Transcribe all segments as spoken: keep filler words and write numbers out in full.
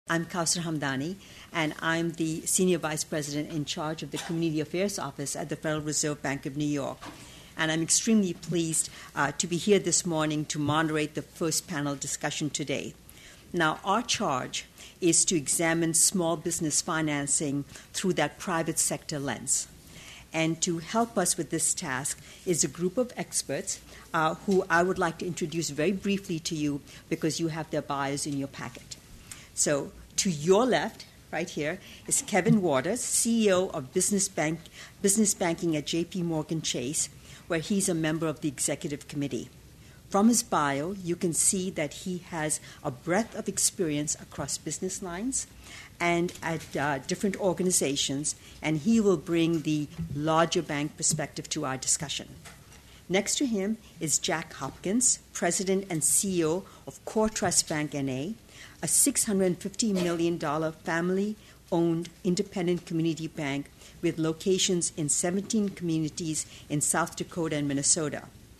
I'm Kausar Hamdani, and I'm the Senior Vice President in charge of the Community Affairs Office at the Federal Reserve Bank of New York. And I'm extremely pleased uh, to be here this morning to moderate the first panel discussion today. Now, our charge is to examine small business financing through that private sector lens. And to help us with this task is a group of experts uh, who I would like to introduce very briefly to you because you have their bios in your packet. So to your left, right here, is Kevin Waters, C E O of Business Bank, Business Banking at J P Morgan Chase, where he's a member of the executive committee. From his bio, you can see that he has a breadth of experience across business lines and at uh, different organizations, and he will bring the larger bank perspective to our discussion. Next to him is Jack Hopkins, President and C E O of CoreTrust Bank N A, a six hundred fifty million dollars family-owned independent community bank with locations in seventeen communities in South Dakota and Minnesota.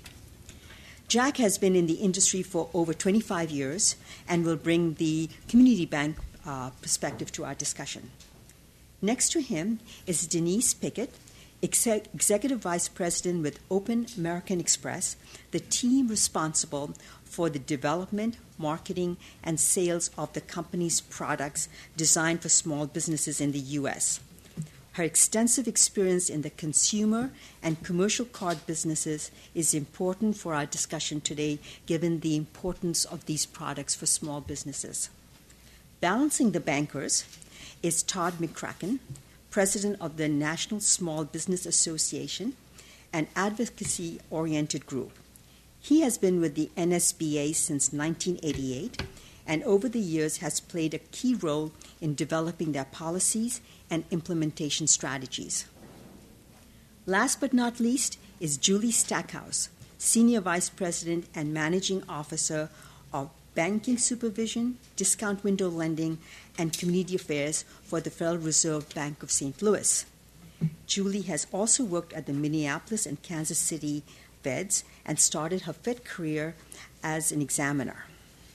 Jack has been in the industry for over twenty-five years and will bring the community bank uh, perspective to our discussion. Next to him is Denise Pickett, Exec- Executive Vice President with Open American Express, the team responsible for the development, marketing, and sales of the company's products designed for small businesses in the U S. Her extensive experience in the consumer and commercial card businesses is important for our discussion today, given the importance of these products for small businesses. Balancing the bankers is Todd McCracken, President of the National Small Business Association, an advocacy-oriented group. He has been with the N S B A since nineteen eighty-eight and over the years has played a key role in developing their policies and implementation strategies. Last but not least is Julie Stackhouse, Senior Vice President and Managing Officer of Banking Supervision, Discount Window Lending, and Community Affairs for the Federal Reserve Bank of Saint Louis. Julie has also worked at the Minneapolis and Kansas City Feds and started her Fed career as an examiner.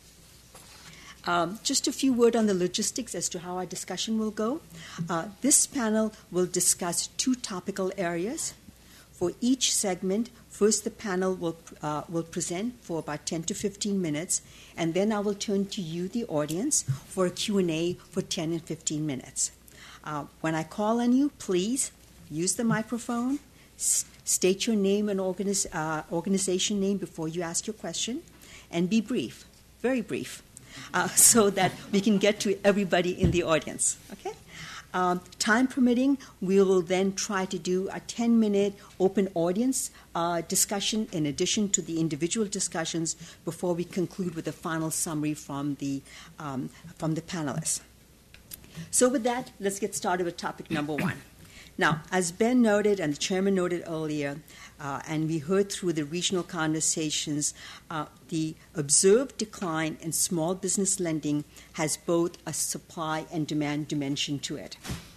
Um, just a few words on the logistics as to how our discussion will go. Uh, this panel will discuss two topical areas. For each segment, first the panel will, uh, will present for about ten to fifteen minutes, and then I will turn to you, the audience, for a Q and A for ten and fifteen minutes. Uh, when I call on you, please use the microphone, s- state your name and organiz- uh, organization name before you ask your question, and be brief, very brief. Uh, so that we can get to everybody in the audience, okay? Um, time permitting, we will then try to do a ten-minute open audience uh, discussion in addition to the individual discussions before we conclude with a final summary from the, um, from the panelists. So with that, let's get started with topic number one. Now, as Ben noted and the chairman noted earlier, uh, and we heard through the regional conversations, uh, the observed decline in small business lending has both a supply and demand dimension to it.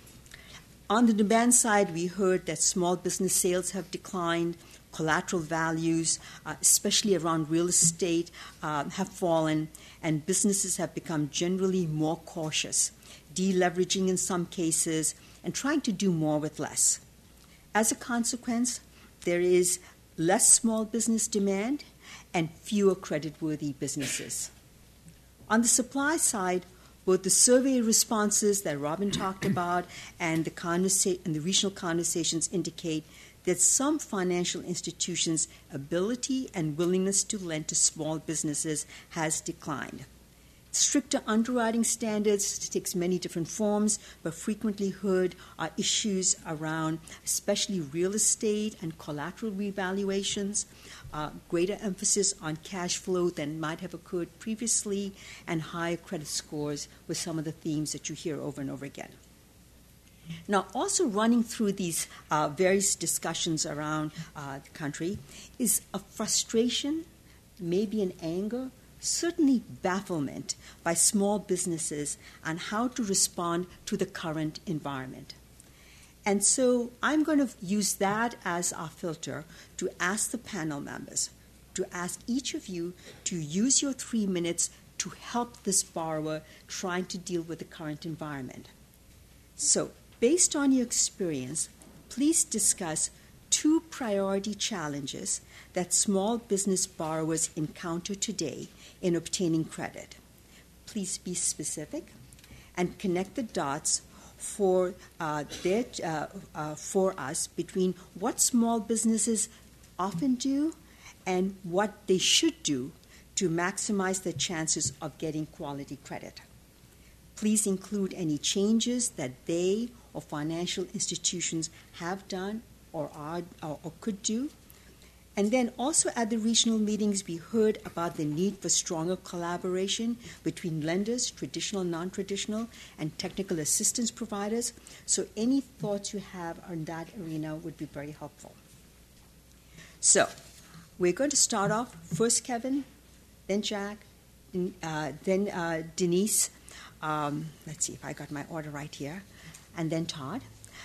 On the demand side, we heard that small business sales have declined, collateral values, uh, especially around real estate, uh, have fallen, and businesses have become generally more cautious, deleveraging in some cases, and trying to do more with less. As a consequence, there is less small business demand and fewer creditworthy businesses. On the supply side, both the survey responses that Robin talked about and the, conversa- and the regional conversations indicate that some financial institutions' ability and willingness to lend to small businesses has declined. Stricter underwriting standards takes many different forms, but frequently heard are issues around especially real estate and collateral revaluations, uh, greater emphasis on cash flow than might have occurred previously, and higher credit scores with some of the themes that you hear over and over again. Now, also running through these uh, various discussions around uh, the country is a frustration, maybe an anger, certainly bafflement by small businesses on how to respond to the current environment. And so I'm going to use that as our filter to ask the panel members, to ask each of you to use your three minutes to help this borrower trying to deal with the current environment. So, based on your experience, please discuss two priority challenges that small business borrowers encounter today in obtaining credit. Please be specific and connect the dots for uh, their, uh, uh, for us between what small businesses often do and what they should do to maximize the chances of getting quality credit. Please include any changes that they or financial institutions have done or are or, or could do. And then also at the regional meetings, we heard about the need for stronger collaboration between lenders, traditional, non-traditional, and technical assistance providers. So any thoughts you have on that arena would be very helpful. So we're going to start off first Kevin, then Jack, uh, then uh, Denise. Um, let's see if I got my order right here. And then Todd.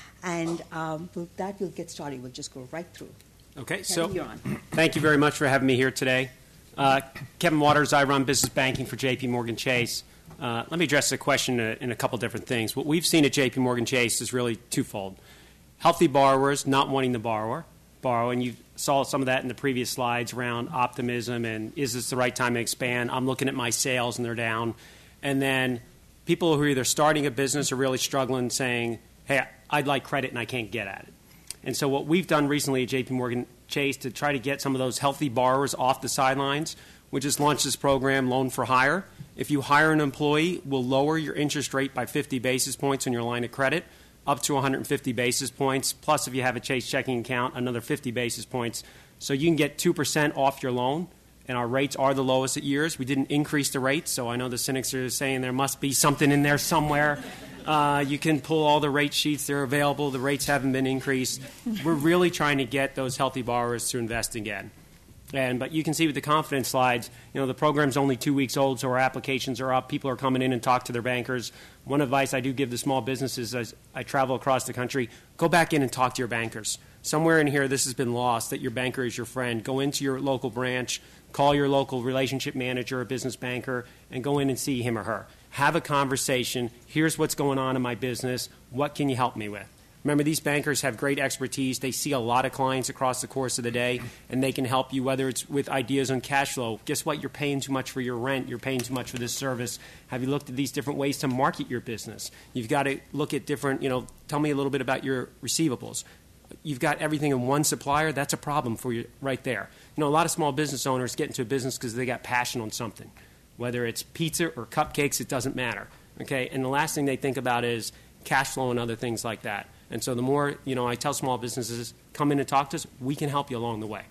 And um, with that, we'll get started. We'll just go right through. Okay, Kevin, so you're on. Thank you very much for having me here today. Uh, Kevin Waters, I run business banking for J P Morgan Chase. Uh, let me address the question in a, in a couple different things. What we've seen at J P Morgan Chase is really twofold. Healthy borrowers not wanting to borrow, borrow, and you saw some of that in the previous slides around optimism and is this the right time to expand? I'm looking at my sales and they're down. And then people who are either starting a business or really struggling saying, hey, I'd like credit and I can't get at it. And so what we've done recently at J P Morgan Chase to try to get some of those healthy borrowers off the sidelines, we just launched this program, Loan for Hire. If you hire an employee, we'll lower your interest rate by fifty basis points on your line of credit, up to one hundred fifty basis points. Plus, if you have a Chase checking account, another fifty basis points. So you can get two percent off your loan, and our rates are the lowest at years. We didn't increase the rates, so I know the cynics are saying there must be something in there somewhere. Uh, you can pull all the rate sheets. They're available. The rates haven't been increased. We're really trying to get those healthy borrowers to invest again. And, but you can see with the confidence slides, you know, the program's only two weeks old, so our applications are up. People are coming in and talk to their bankers. One advice I do give the small businesses as I travel across the country, go back in and talk to your bankers. Somewhere in here this has been lost, that your banker is your friend. Go into your local branch, call your local relationship manager or business banker, and go in and see him or her. Have a conversation. Here's what's going on in my business. What can you help me with? Remember, these bankers have great expertise. They see a lot of clients across the course of the day, and they can help you, whether it's with ideas on cash flow. Guess what? You're paying too much for your rent. You're paying too much for this service. Have you looked at these different ways to market your business? You've got to look at different, you know, tell me a little bit about your receivables. You've got everything in one supplier. That's a problem for you right there. You know, a lot of small business owners get into a business because they got passion on something. Whether it's pizza or cupcakes, it doesn't matter. Okay, and the last thing they think about is cash flow and other things like that. And so the more, you know, I tell small businesses, come in and talk to us, we can help you along the way.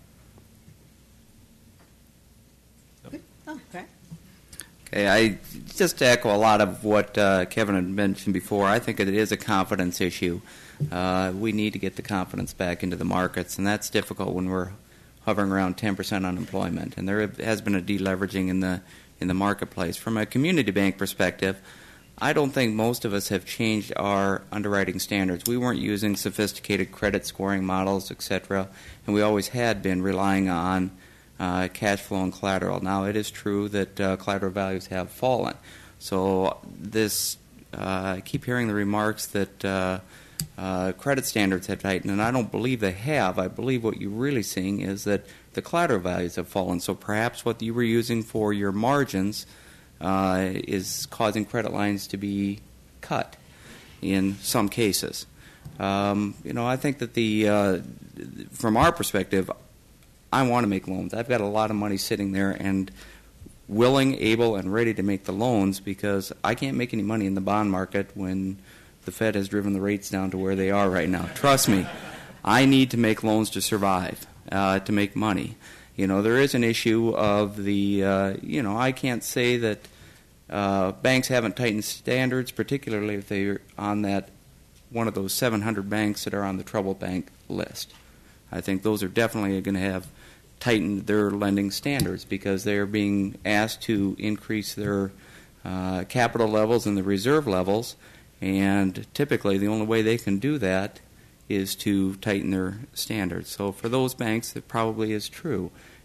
Okay. Oh, okay. Okay, I just to echo a lot of what uh, Kevin had mentioned before. I think it is a confidence issue. Uh, we need to get the confidence back into the markets, and that's difficult when we're hovering around ten percent unemployment. And there has been a deleveraging in the in the marketplace. From a community bank perspective, I don't think most of us have changed our underwriting standards. We weren't using sophisticated credit scoring models, et cetera, and we always had been relying on uh, cash flow and collateral. Now, it is true that uh, collateral values have fallen. So this, uh, I keep hearing the remarks that uh, uh, credit standards have tightened, and I don't believe they have. I believe what you're really seeing is that the collateral values have fallen. So perhaps what you were using for your margins uh, is causing credit lines to be cut in some cases. Um, you know, I think that the uh, from our perspective, I want to make loans. I've got a lot of money sitting there and willing, able, and ready to make the loans because I can't make any money in the bond market when the Fed has driven the rates down to where they are right now. Trust me, I need to make loans to survive. Uh, to make money. You know, there is an issue of the, uh, you know, I can't say that uh, banks haven't tightened standards, particularly if they're on that one of those seven hundred banks that are on the trouble bank list. I think those are definitely going to have tightened their lending standards because they're being asked to increase their uh, capital levels and the reserve levels, and typically the only way they can do that is to tighten their standards. So for those banks, that probably is true.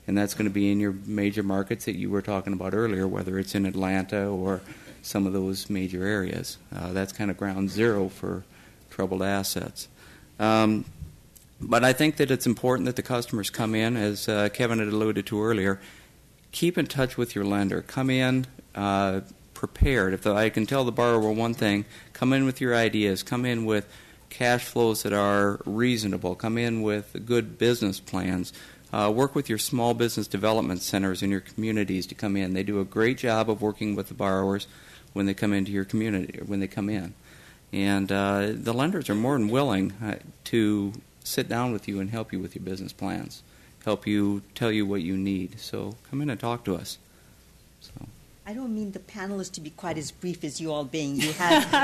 and that's going to be in your major markets that you were talking about earlier, whether it's in Atlanta or some of those major areas. Uh, that's kind of ground zero for troubled assets. Um, but I think that it's important that the customers come in, as uh, Kevin had alluded to earlier. Keep in touch with your lender. Come in uh, prepared. If the, I can tell the borrower one thing, come in with your ideas. Come in with cash flows that are reasonable. Come in with good business plans. Uh, work with your small business development centers in your communities to come in. They do a great job of working with the borrowers when they come into your community, when they come in. And uh, the lenders are more than willing uh, to sit down with you and help you with your business plans, help you tell you what you need. So come in and talk to us. So. I don't mean the panelists to be quite as brief as you all being. You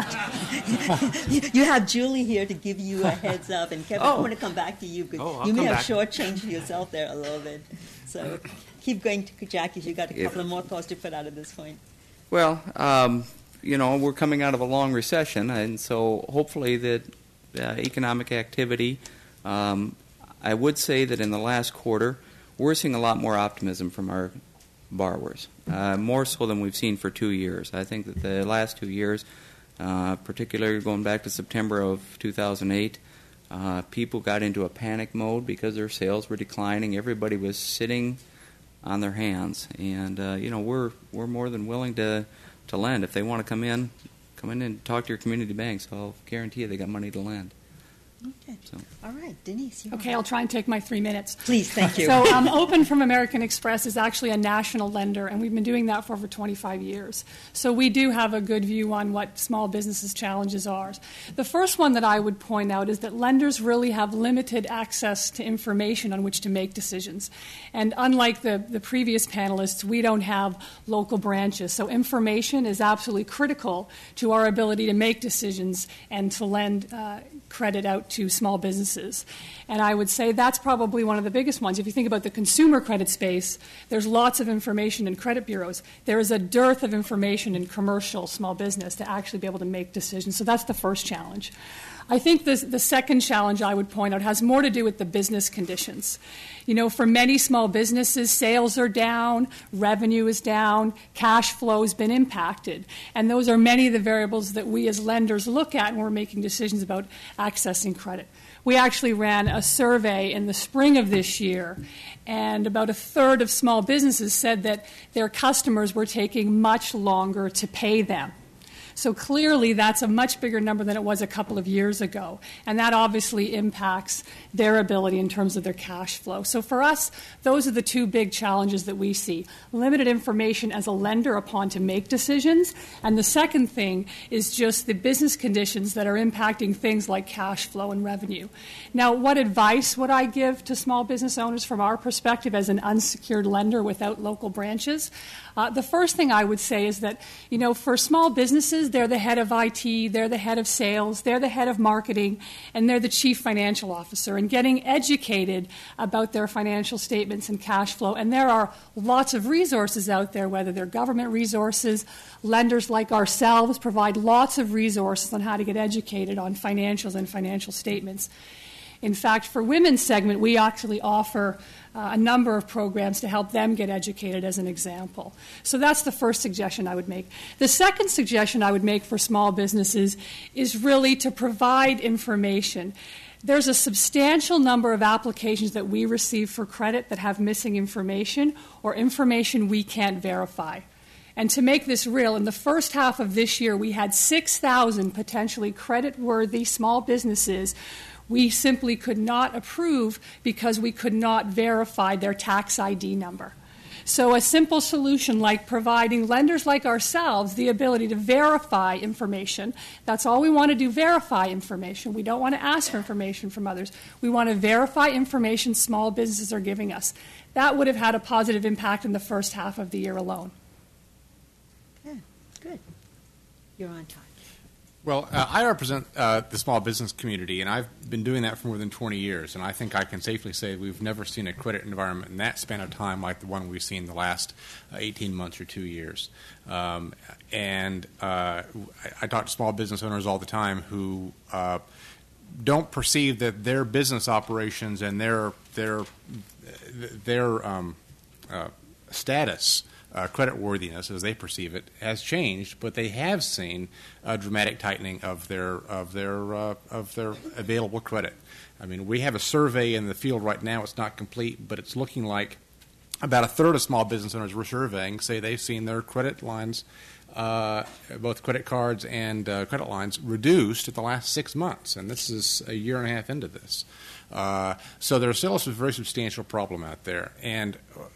have you have Julie here to give you a heads up, and Kevin, oh. I want to come back to you because oh, you may have back. shortchanged yourself there a little bit. So keep going, to Jackie. You got a couple if, of more thoughts to put out at this point. Well, um, you know, we're coming out of a long recession, and so hopefully that uh, economic activity. Um, I would say that in the last quarter, we're seeing a lot more optimism from our borrowers, uh, more so than we've seen for two years. I think that the last two years, uh, particularly going back to September of two thousand eight, uh, people got into a panic mode because their sales were declining. Everybody was sitting on their hands, and uh, you know we're we're more than willing to to lend if they want to come in, come in and talk to your community banks. I'll guarantee you they got money to lend. Okay. So. All right, Denise. You Okay, I'll try and take my three minutes. Please, thank you. So um, Open from American Express is actually a national lender, and we've been doing that for over twenty-five years. So we do have a good view on what small businesses' challenges are. The first one that I would point out is that lenders really have limited access to information on which to make decisions. And unlike the, the previous panelists, we don't have local branches. So information is absolutely critical to our ability to make decisions and to lend uh, credit out to small businesses. And I would say that's probably one of the biggest ones. If you think about the consumer credit space, there's lots of information in credit bureaus. There is a dearth of information in commercial small business to actually be able to make decisions. So that's the first challenge. I think the, the second challenge I would point out has more to do with the business conditions. You know, for many small businesses, sales are down, revenue is down, cash flow has been impacted. And those are many of the variables that we as lenders look at when we're making decisions about accessing credit. We actually ran a survey in the spring of this year, and about a third of small businesses said that their customers were taking much longer to pay them. So clearly that's a much bigger number than it was a couple of years ago. And that obviously impacts their ability in terms of their cash flow. So for us, those are the two big challenges that we see. Limited information as a lender upon to make decisions. And the second thing is just the business conditions that are impacting things like cash flow and revenue. Now, what advice would I give to small business owners from our perspective as an unsecured lender without local branches? Uh, the first thing I would say is that, you know, for small businesses, they're the head of I T, they're the head of sales, they're the head of marketing, and they're the chief financial officer, and getting educated about their financial statements and cash flow. And there are lots of resources out there, whether they're government resources, lenders like ourselves provide lots of resources on how to get educated on financials and financial statements. In fact, for women's segment, we actually offer uh, a number of programs to help them get educated as an example. So that's the first suggestion I would make. The second suggestion I would make for small businesses is really to provide information. There's a substantial number of applications that we receive for credit that have missing information or information we can't verify. And to make this real, in the first half of this year, we had six thousand potentially credit-worthy small businesses we simply could not approve because we could not verify their tax I D number. So a simple solution like providing lenders like ourselves the ability to verify information, that's all we want to do, verify information. We don't want to ask for information from others. We want to verify information small businesses are giving us. That would have had a positive impact in the first half of the year alone. Yeah, good. You're on time. Well, uh, I represent uh, the small business community, and I've been doing that for more than twenty years, and I think I can safely say we've never seen a credit environment in that span of time like the one we've seen the last uh, eighteen months or two years. Um, and uh, I, I talk to small business owners all the time who uh, don't perceive that their business operations and their their their um, uh, status, uh, credit worthiness, as they perceive it, has changed, but they have seen a dramatic tightening of their of their uh, of their available credit. I mean, we have a survey in the field right now. It's not complete, but it's looking like about a third of small business owners we're surveying say they've seen their credit lines, uh, both credit cards and uh, credit lines, reduced in the last six months, and this is a year and a half into this. Uh, so there's still a very substantial problem out there, and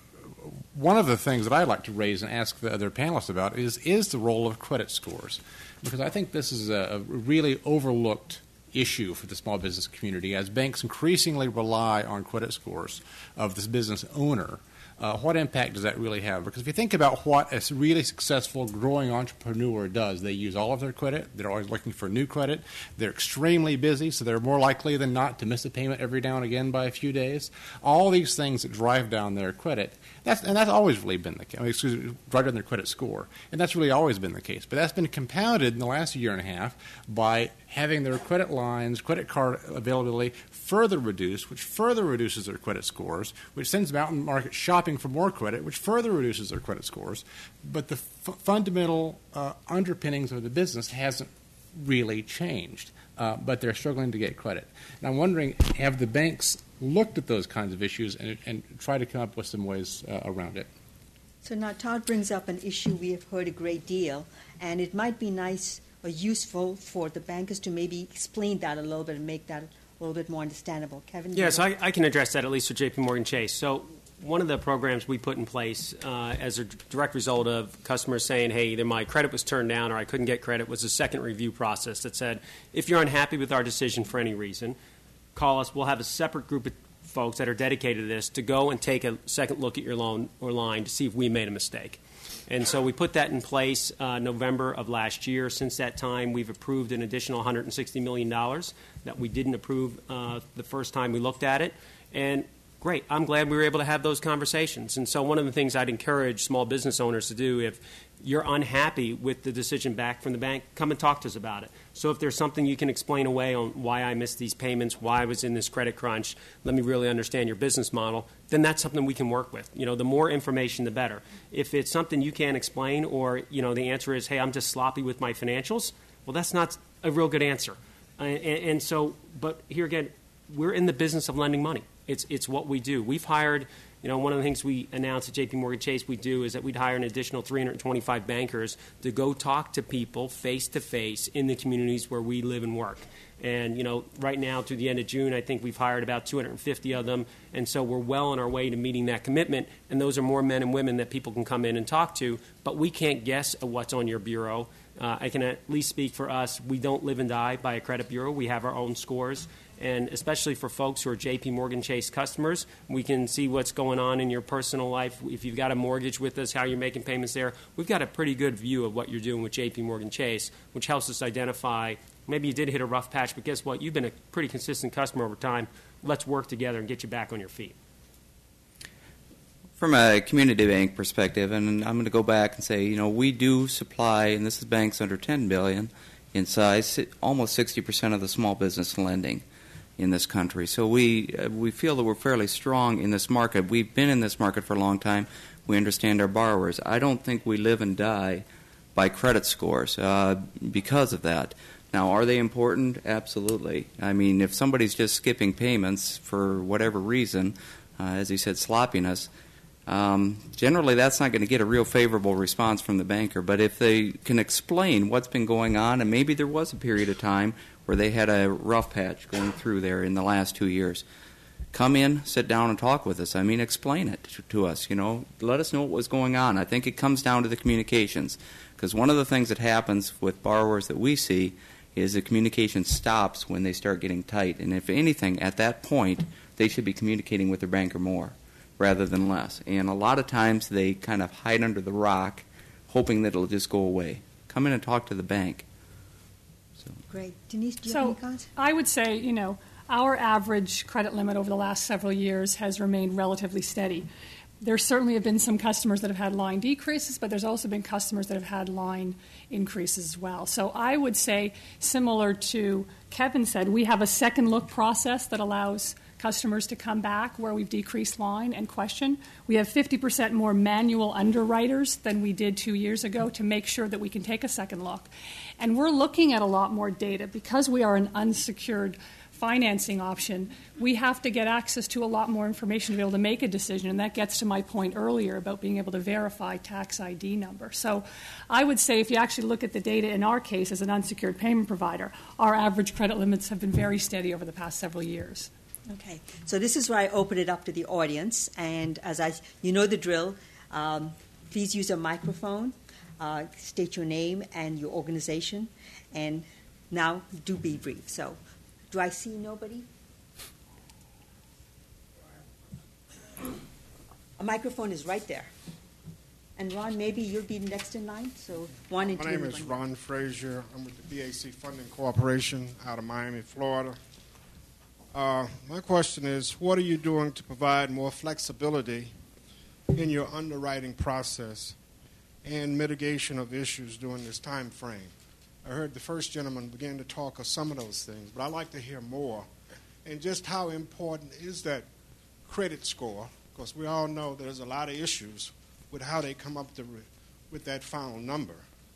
one of the things that I'd like to raise and ask the other panelists about is is the role of credit scores, because I think this is a, a really overlooked issue for the small business community as banks increasingly rely on credit scores of this business owner. Uh, what impact does that really have? Because if you think about what a really successful growing entrepreneur does, they use all of their credit. They're always looking for new credit. They're extremely busy, so they're more likely than not to miss a payment every now and again by a few days. All these things that drive down their credit, that's, and that's always really been the case. I mean, excuse me, drive down their credit score, and that's really always been the case. But that's been compounded in the last year and a half by having their credit lines, credit card availability further reduced, which further reduces their credit scores, which sends them out in the market shopping for more credit, which further reduces their credit scores. But the f- fundamental uh, underpinnings of the business hasn't really changed, uh, but they're struggling to get credit. And I'm wondering, have the banks looked at those kinds of issues and, and tried to come up with some ways uh, around it? So now Todd brings up an issue we have heard a great deal, and it might be nice or useful for the bankers to maybe explain that a little bit and make that a little bit more understandable. Kevin? Yes, I, I can address that, at least for J P Morgan Chase. So one of the programs we put in place uh, as a direct result of customers saying, hey, either my credit was turned down or I couldn't get credit, was a second review process that said, if you're unhappy with our decision for any reason, call us. We'll have a separate group of folks that are dedicated to this to go and take a second look at your loan or line to see if we made a mistake. And so we put that in place uh, November of last year. Since that time, we've approved an additional one hundred sixty million dollars that we didn't approve uh, the first time we looked at it. And great, I'm glad we were able to have those conversations. And so one of the things I'd encourage small business owners to do, if you're unhappy with the decision back from the bank, come and talk to us about it. So if there's something you can explain away on why I missed these payments, why I was in this credit crunch, let me really understand your business model, then that's something we can work with. You know, the more information, the better. If it's something you can't explain, or, you know, the answer is, hey, I'm just sloppy with my financials, well, that's not a real good answer. Uh, and, and so, but here again, we're in the business of lending money. It's it's what we do. We've hired, you know, one of the things we announced at J P Morgan Chase we do is that we'd hire an additional three hundred twenty-five bankers to go talk to people face-to-face in the communities where we live and work. And, you know, right now through the end of June, I think we've hired about two hundred fifty of them. And so we're well on our way to meeting that commitment. And those are more men and women that people can come in and talk to. But we can't guess what's on your bureau. Uh, I can at least speak for us. We don't live and die by a credit bureau. We have our own scores. And especially for folks who are J P Morgan Chase customers, we can see what's going on in your personal life. If you've got a mortgage with us, how you're making payments there. We've got a pretty good view of what you're doing with J P Morgan Chase, which helps us identify maybe you did hit a rough patch, but guess what? You've been a pretty consistent customer over time. Let's work together and get you back on your feet. From a community bank perspective, and I'm going to go back and say, you know, we do supply, and this is banks under ten billion dollars in size, almost sixty percent of the small business lending in this country. So we uh, we feel that we're fairly strong in this market. We've been in this market for a long time. We understand our borrowers. I don't think we live and die by credit scores uh, because of that. Now, are they important? Absolutely. I mean, if somebody's just skipping payments for whatever reason, uh, as he said, sloppiness, um, generally that's not going to get a real favorable response from the banker. But if they can explain what's been going on, and maybe there was a period of time where they had a rough patch going through there in the last two years, come in, sit down and talk with us. I mean, explain it to, to us, you know. Let us know what was going on. I think it comes down to the communications, because one of the things that happens with borrowers that we see is the communication stops when they start getting tight. And if anything, at that point, they should be communicating with their banker more rather than less. And a lot of times they kind of hide under the rock, hoping that it'll just go away. Come in and talk to the bank. So. Great. Denise, do you so have any comments? I would say, you know, our average credit limit over the last several years has remained relatively steady. There certainly have been some customers that have had line decreases, but there's also been customers that have had line increases as well. So I would say, similar to Kevin said, we have a second look process that allows customers to come back where we've decreased line and question. We have fifty percent more manual underwriters than we did two years ago to make sure that we can take a second look. And we're looking at a lot more data. Because we are an unsecured financing option, we have to get access to a lot more information to be able to make a decision, and that gets to my point earlier about being able to verify tax I D number. So I would say if you actually look at the data in our case as an unsecured payment provider, our average credit limits have been very steady over the past several years. Okay, so this is where I open it up to the audience, and as I, you know the drill, um, please use a microphone, uh, state your name and your organization, and now do be brief. So. Do I see nobody? A microphone is right there. And Ron, maybe you'll be next in line. So one and two. My name is Ron Frazier. I'm with the B A C Funding Corporation out of Miami, Florida. Uh, my question is, what are you doing to provide more flexibility in your underwriting process and mitigation of issues during this time frame? I heard the first gentleman begin to talk of some of those things, but I'd like to hear more. And just how important is that credit score? Because we all know there's a lot of issues with how they come up to re- with that final number.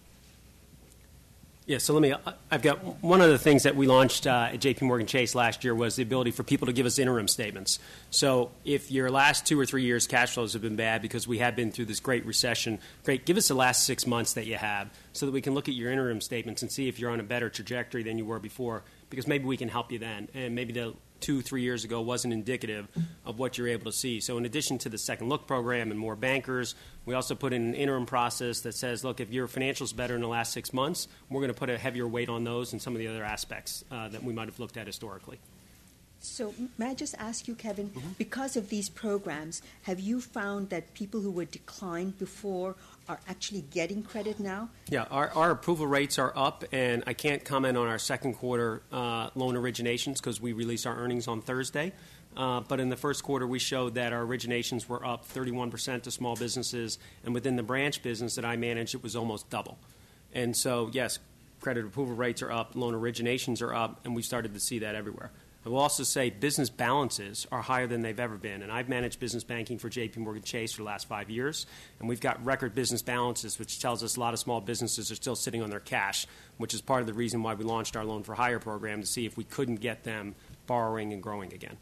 Yeah, so let me, I've got one of the things that we launched uh, at J P Morgan Chase last year was the ability for people to give us interim statements. So if your last two or three years cash flows have been bad because we have been through this great recession, great, give us the last six months that you have so that we can look at your interim statements and see if you're on a better trajectory than you were before, because maybe we can help you then. And maybe the two, three years ago wasn't indicative of what you're able to see. So in addition to the Second Look program and more bankers, we also put in an interim process that says, look, if your financials better in the last six months, we're going to put a heavier weight on those and some of the other aspects uh, that we might have looked at historically. So may I just ask you, Kevin, Mm-hmm. because of these programs, have you found that people who were declined before are actually getting credit now? Yeah, our, our approval rates are up, and I can't comment on our second quarter uh, loan originations because we release our earnings on Thursday. Uh, but in the first quarter, we showed that our originations were up thirty-one percent to small businesses, and within the branch business that I manage, it was almost double. And so, yes, credit approval rates are up, loan originations are up, and we started to see that everywhere. I will also say business balances are higher than they've ever been, and I've managed business banking for J P Morgan Chase for the last five years, and we've got record business balances, which tells us a lot of small businesses are still sitting on their cash, which is part of the reason why we launched our Loan for Hire program to see if we couldn't get them borrowing and growing again.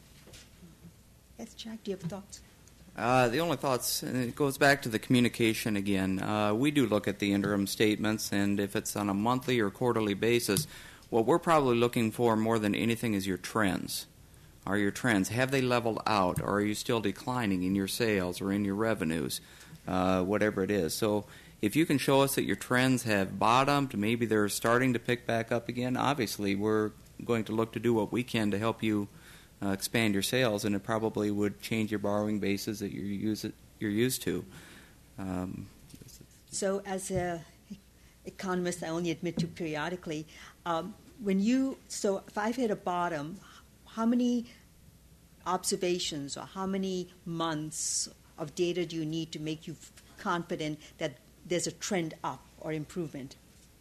Yes, Jack, do you have thoughts? Uh, the only thoughts, and it goes back to the communication again. Uh, we do look at the interim statements, and if it's on a monthly or quarterly basis, what we're probably looking for more than anything is your trends. Are your trends, have they leveled out, or are you still declining in your sales or in your revenues, uh, whatever it is? So if you can show us that your trends have bottomed, maybe they're starting to pick back up again, obviously we're going to look to do what we can to help you uh, expand your sales, and it probably would change your borrowing bases that you're, use, you're used to. Um, So as an economist, I only admit to periodically, um, when you, so if I've hit a bottom, how many observations or how many months of data do you need to make you confident that there's a trend up or improvement?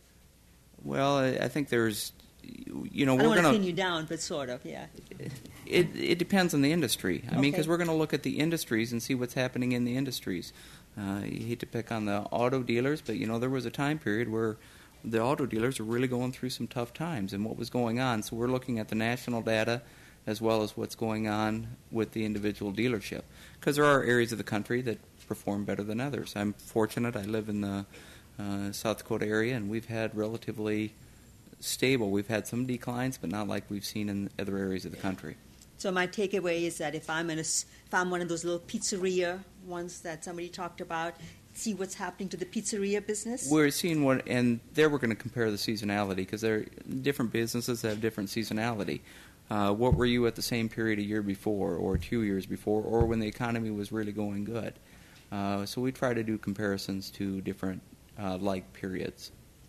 Well, I, I think there's, you know, I we're don't want to going pin you down, but sort of, yeah. It, it depends on the industry. I mean, because Okay. we're going to look at the industries and see what's happening in the industries. Uh, you hate to pick on the auto dealers, but, you know, there was a time period where the auto dealers were really going through some tough times and what was going on. So we're looking at the national data as well as what's going on with the individual dealership. Because there are areas of the country that perform better than others. I'm fortunate. I live in the uh, South Dakota area, and we've had relatively stable. We've had some declines, but not like we've seen in other areas of the country. So my takeaway is that if I'm in a, s- if I'm one of those little pizzeria ones that somebody talked about, see what's happening to the pizzeria business. We're seeing what, and there we're going to compare the seasonality because there different businesses have different seasonality. Uh, what were you at the same period a year before, or two years before, or when the economy was really going good? Uh, so we try to do comparisons to different uh, like periods.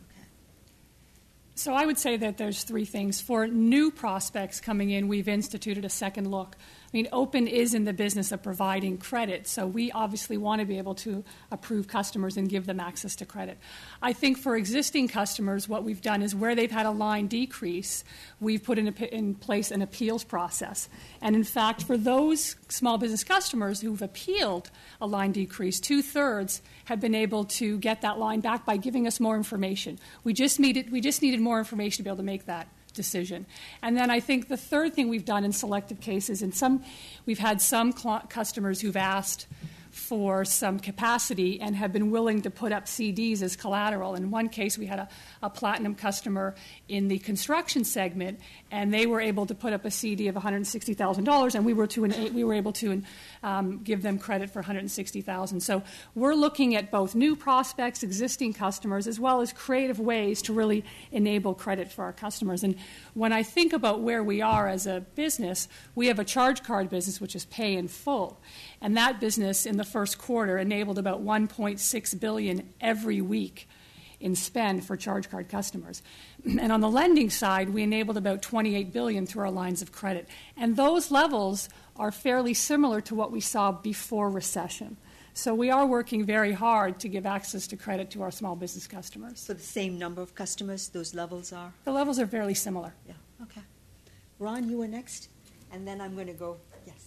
So I would say that there's three things. For new prospects coming in, we've instituted a second look mean, Open is in the business of providing credit, so we obviously want to be able to approve customers and give them access to credit. I think for existing customers, what we've done is where they've had a line decrease, we've put in, a, in place an appeals process. And in fact, for those small business customers who've appealed a line decrease, two-thirds have been able to get that line back by giving us more information. We just needed, we just needed more information to be able to make that decision. And then I think the third thing we've done in selective cases, and some, we've had some cl- customers who've asked for some capacity and have been willing to put up C Ds as collateral. In one case, we had a, a platinum customer in the construction segment, and they were able to put up a C D of one hundred sixty thousand dollars, and we were to an, we were able to um, give them credit for one hundred sixty thousand dollars. So we're looking at both new prospects, existing customers, as well as creative ways to really enable credit for our customers. And when I think about where we are as a business, we have a charge card business, which is pay in full. And that business in the first quarter enabled about one point six billion dollars every week in spend for charge card customers. And on the lending side, we enabled about twenty-eight billion dollars through our lines of credit. And those levels are fairly similar to what we saw before recession. So we are working very hard to give access to credit to our small business customers. For the same number of customers, those levels are? The levels are fairly similar. Yeah, okay. Ron, you were next, and then I'm going to go, yes.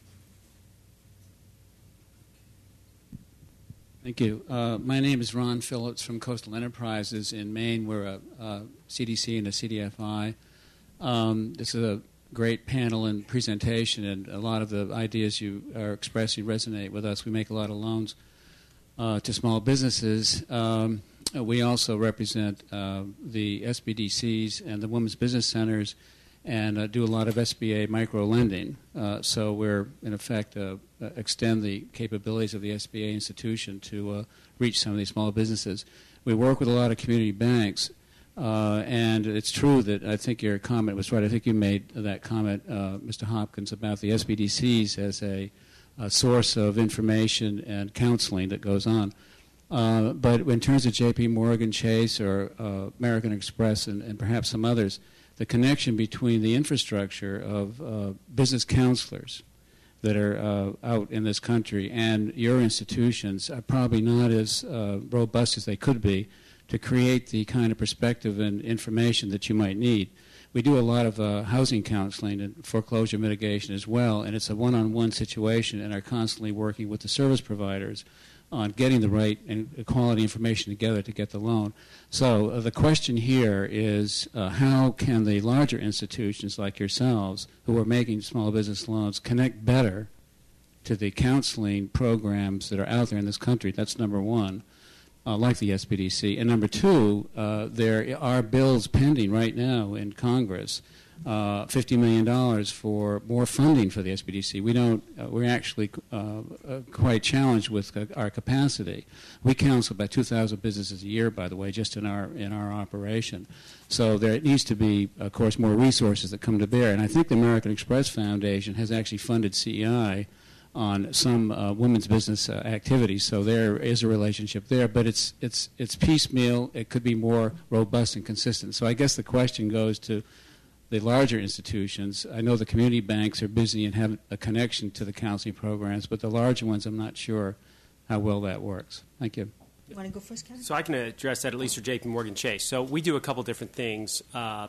Thank you. Uh, my name is Ron Phillips from Coastal Enterprises in Maine. We're a, a C D C and a C D F I. Um, this is a great panel and presentation, and a lot of the ideas you are expressing resonate with us. We make a lot of loans uh, to small businesses. Um, we also represent uh, the S B D Cs and the Women's Business Centers and uh, do a lot of S B A micro lending. Uh, so we're, in effect, uh, extend the capabilities of the S B A institution to uh, reach some of these small businesses. We work with a lot of community banks, uh, and it's true that I think your comment was right. I think you made that comment, uh, Mister Hopkins, about the S B D Cs as a, a source of information and counseling that goes on. Uh, but in terms of J P Morgan Chase or uh, American Express and, and perhaps some others, the connection between the infrastructure of uh, business counselors that are uh, out in this country and your institutions are probably not as uh, robust as they could be to create the kind of perspective and information that you might need. We do a lot of uh, housing counseling and foreclosure mitigation as well, and it's a one-on-one situation, and are constantly working with the service providers on getting the right and quality information together to get the loan. So uh, the question here is uh, how can the larger institutions like yourselves who are making small business loans connect better to the counseling programs that are out there in this country? That's number one, uh, like the S B D C. And number two, uh, there are bills pending right now in Congress, Uh, fifty million dollars for more funding for the S B D C. We don't. Uh, we're actually uh, uh, quite challenged with uh, our capacity. We counsel about two thousand businesses a year, by the way, just in our in our operation. So there needs to be, of course, more resources that come to bear. And I think the American Express Foundation has actually funded C E I on some uh, women's business uh, activities. So there is a relationship there, but it's it's it's piecemeal. It could be more robust and consistent. So I guess the question goes to the larger institutions. I know the community banks are busy and have a connection to the counseling programs, but the larger ones, I'm not sure how well that works. Thank you. You want to go first, Kevin? So I can address that at least for J P Morgan Chase. So we do a couple different things uh,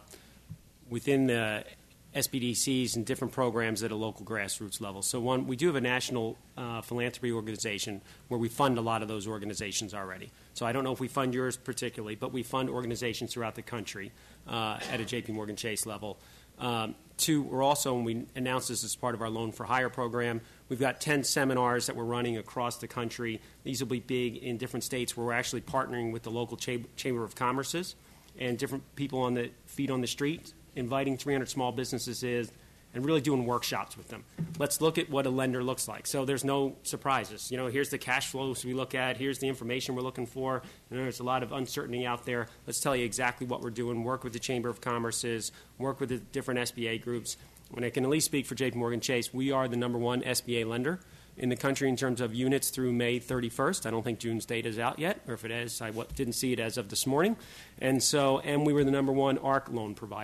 within the S B D Cs and different programs at a local grassroots level. So one, we do have a national uh, philanthropy organization where we fund a lot of those organizations already. So I don't know if we fund yours particularly, but we fund organizations throughout the country uh, at a J P Morgan Chase level. Um, two, we're also, and we announced this as part of our Loan for Hire program, we've got ten seminars that we're running across the country. These will be big in different states where we're actually partnering with the local cha- Chamber of Commerces and different people on the feet on the street, inviting three hundred small businesses is, and really doing workshops with them. Let's look at what a lender looks like. So there's no surprises. You know, here's the cash flows we look at. Here's the information we're looking for. You know, there's a lot of uncertainty out there. Let's tell you exactly what we're doing. Work with the Chamber of Commerce's, work with the different S B A groups. When I can at least speak for J P Morgan Chase, we are the number one S B A lender in the country in terms of units through May thirty-first. I don't think June's data is out yet, or if it is, I didn't see it as of this morning. And so, and we were the number one A R C loan provider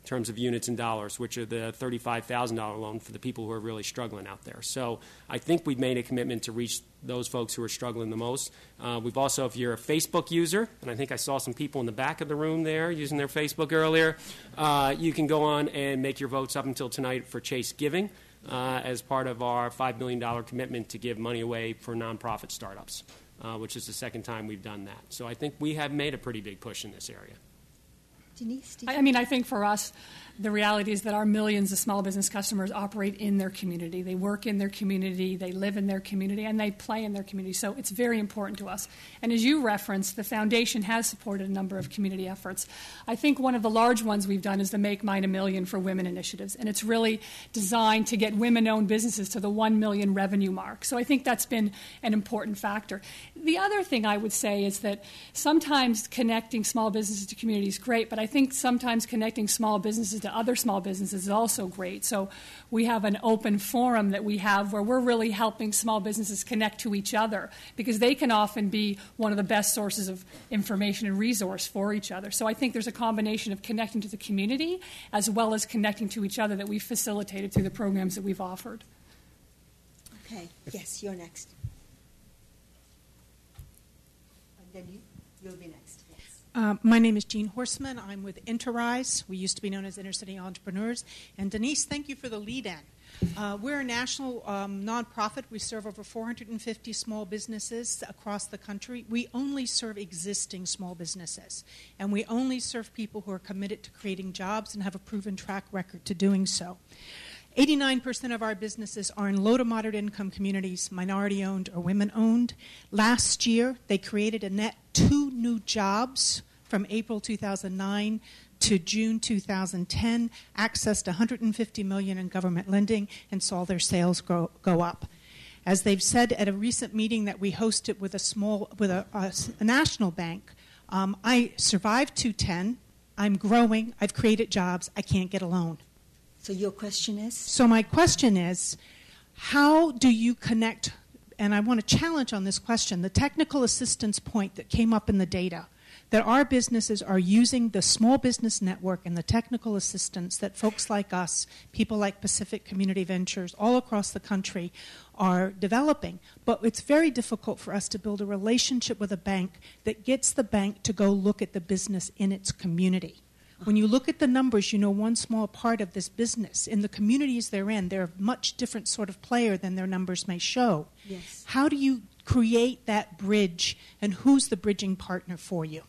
in terms of units and dollars, which are the thirty-five thousand dollars loan for the people who are really struggling out there. So I think we've made a commitment to reach those folks who are struggling the most. Uh, we've also, if you're a Facebook user, and I think I saw some people in the back of the room there using their Facebook earlier, uh, you can go on and make your votes up until tonight for Chase Giving uh, as part of our five million dollars commitment to give money away for nonprofit startups, uh, which is the second time we've done that. So I think we have made a pretty big push in this area. Denise, did I mean, I think for us, the reality is that our millions of small business customers operate in their community. They work in their community, they live in their community, and they play in their community. So it's very important to us. And as you referenced, the foundation has supported a number of community efforts. I think one of the large ones we've done is the Make Mine a Million for Women initiatives. And it's really designed to get women-owned businesses to the one million revenue mark. So I think that's been an important factor. The other thing I would say is that sometimes connecting small businesses to communities is great, but I think sometimes connecting small businesses to other small businesses is also great. So we have an open forum that we have where we're really helping small businesses connect to each other, because they can often be one of the best sources of information and resource for each other. So I think there's a combination of connecting to the community as well as connecting to each other that we've facilitated through the programs that we've offered. Okay. Yes, you're next. And then you, you'll be next. Uh, my name is Jean Horseman. I'm with Interrise. We used to be known as Intercity Entrepreneurs. And Denise, thank you for the lead-in. Uh, we're a national um, nonprofit. We serve over four hundred fifty small businesses across the country. We only serve existing small businesses, and we only serve people who are committed to creating jobs and have a proven track record to doing so. eighty-nine percent of our businesses are in low to moderate income communities, minority-owned or women-owned. Last year, they created a net two new jobs from April two thousand nine to June two thousand ten, accessed one hundred fifty million dollars in government lending, and saw their sales go, go up. As they've said at a recent meeting that we hosted with a small, with a, a, a national bank, um, I survived two ten. I'm growing. I've created jobs. I can't get a loan. So your question is? So my question is, how do you connect, and I want to challenge on this question, the technical assistance point that came up in the data, that our businesses are using the small business network and the technical assistance that folks like us, people like Pacific Community Ventures all across the country are developing. But it's very difficult for us to build a relationship with a bank that gets the bank to go look at the business in its community. When you look at the numbers, you know one small part of this business. In the communities they're in, they're a much different sort of player than their numbers may show. Yes. How do you create that bridge, and who's the bridging partner for you?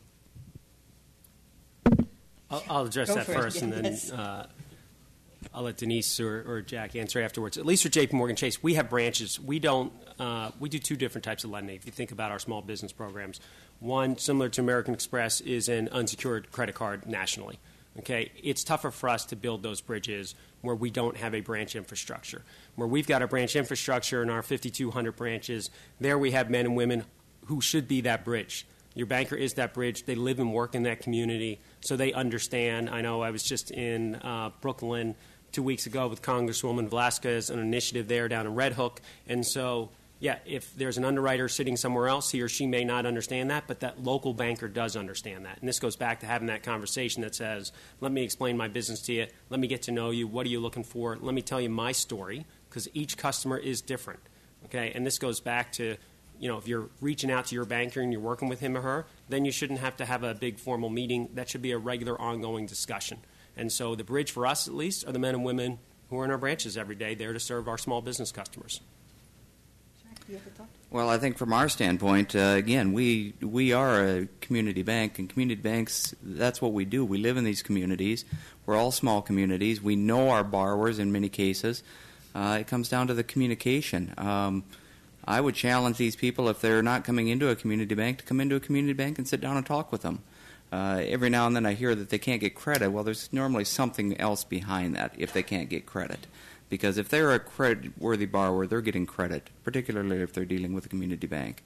I'll, I'll address Go that for it. first, and then Yes. uh, I'll let Denise or, or Jack answer afterwards. At least for J P Morgan Chase, we have branches. We don't. Uh, we do two different types of lending. If you think about our small business programs, one similar to American Express is an unsecured credit card nationally. Okay, it's tougher for us to build those bridges where we don't have a branch infrastructure. Where we've got a branch infrastructure in our fifty-two hundred branches, there we have men and women who should be that bridge. Your banker is that bridge. They live and work in that community, so they understand. I know I was just in uh, Brooklyn two weeks ago with Congresswoman Velasquez, an initiative there down in Red Hook. And so, yeah, if there's an underwriter sitting somewhere else, he or she may not understand that, but that local banker does understand that. And this goes back to having that conversation that says, let me explain my business to you. Let me get to know you. What are you looking for? Let me tell you my story, because each customer is different. Okay, and this goes back to, you know, if you're reaching out to your banker and you're working with him or her, then you shouldn't have to have a big formal meeting. That should be a regular ongoing discussion. And so the bridge for us, at least, are the men and women who are in our branches every day there to serve our small business customers. Jack, you have a thought? Well, I think from our standpoint, uh, again, we we are a community bank, and community banks, that's what we do. We live in these communities. We're all small communities. We know our borrowers in many cases. Uh, it comes down to the communication. Um, I would challenge these people, if they're not coming into a community bank, to come into a community bank and sit down and talk with them. Uh, every now and then I hear that they can't get credit. Well, there's normally something else behind that if they can't get credit. Because if they're a credit-worthy borrower, they're getting credit, particularly if they're dealing with a community bank.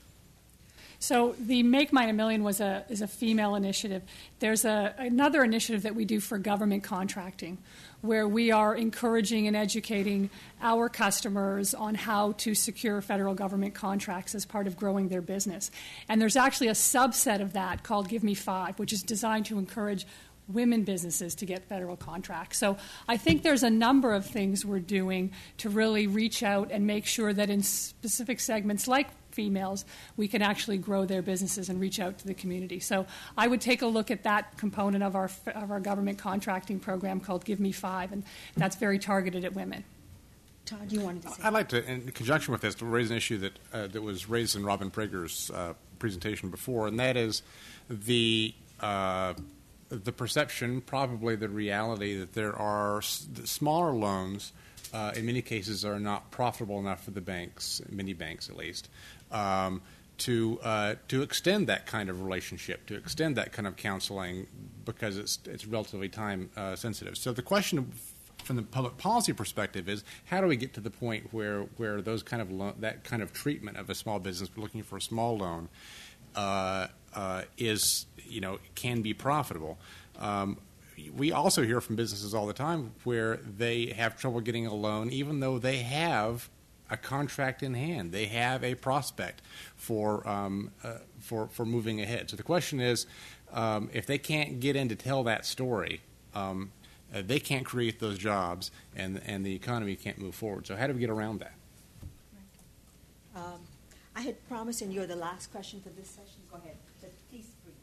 So the Make Mine a Million was a is a female initiative. There's a, another initiative that we do for government contracting, where we are encouraging and educating our customers on how to secure federal government contracts as part of growing their business. And there's actually a subset of that called Give Me Five, which is designed to encourage women businesses to get federal contracts. So I think there's a number of things we're doing to really reach out and make sure that in specific segments like females, we can actually grow their businesses and reach out to the community. So I would take a look at that component of our of our government contracting program called Give Me Five, and that's very targeted at women. Todd, you wanted to say? I'd like to, in conjunction with this, to raise an issue that uh, that was raised in Robin Prager's uh, presentation before, and that is the uh, the perception, probably the reality, that there are s- smaller loans. Uh, in many cases, are not profitable enough for the banks, many banks at least, um, to uh, to extend that kind of relationship, to extend that kind of counseling, because it's it's relatively time uh, sensitive. So the question from the public policy perspective is, how do we get to the point where where those kind of lo- that kind of treatment of a small business looking for a small loan uh, uh, is, you know, can be profitable? Um, We also hear from businesses all the time where they have trouble getting a loan, even though they have a contract in hand. They have a prospect for um, uh, for for moving ahead. So the question is, um, if they can't get in to tell that story, um, uh, they can't create those jobs, and and the economy can't move forward. So how do we get around that? Um, I had promised, and you're the last question for this session. Go ahead. But please brief.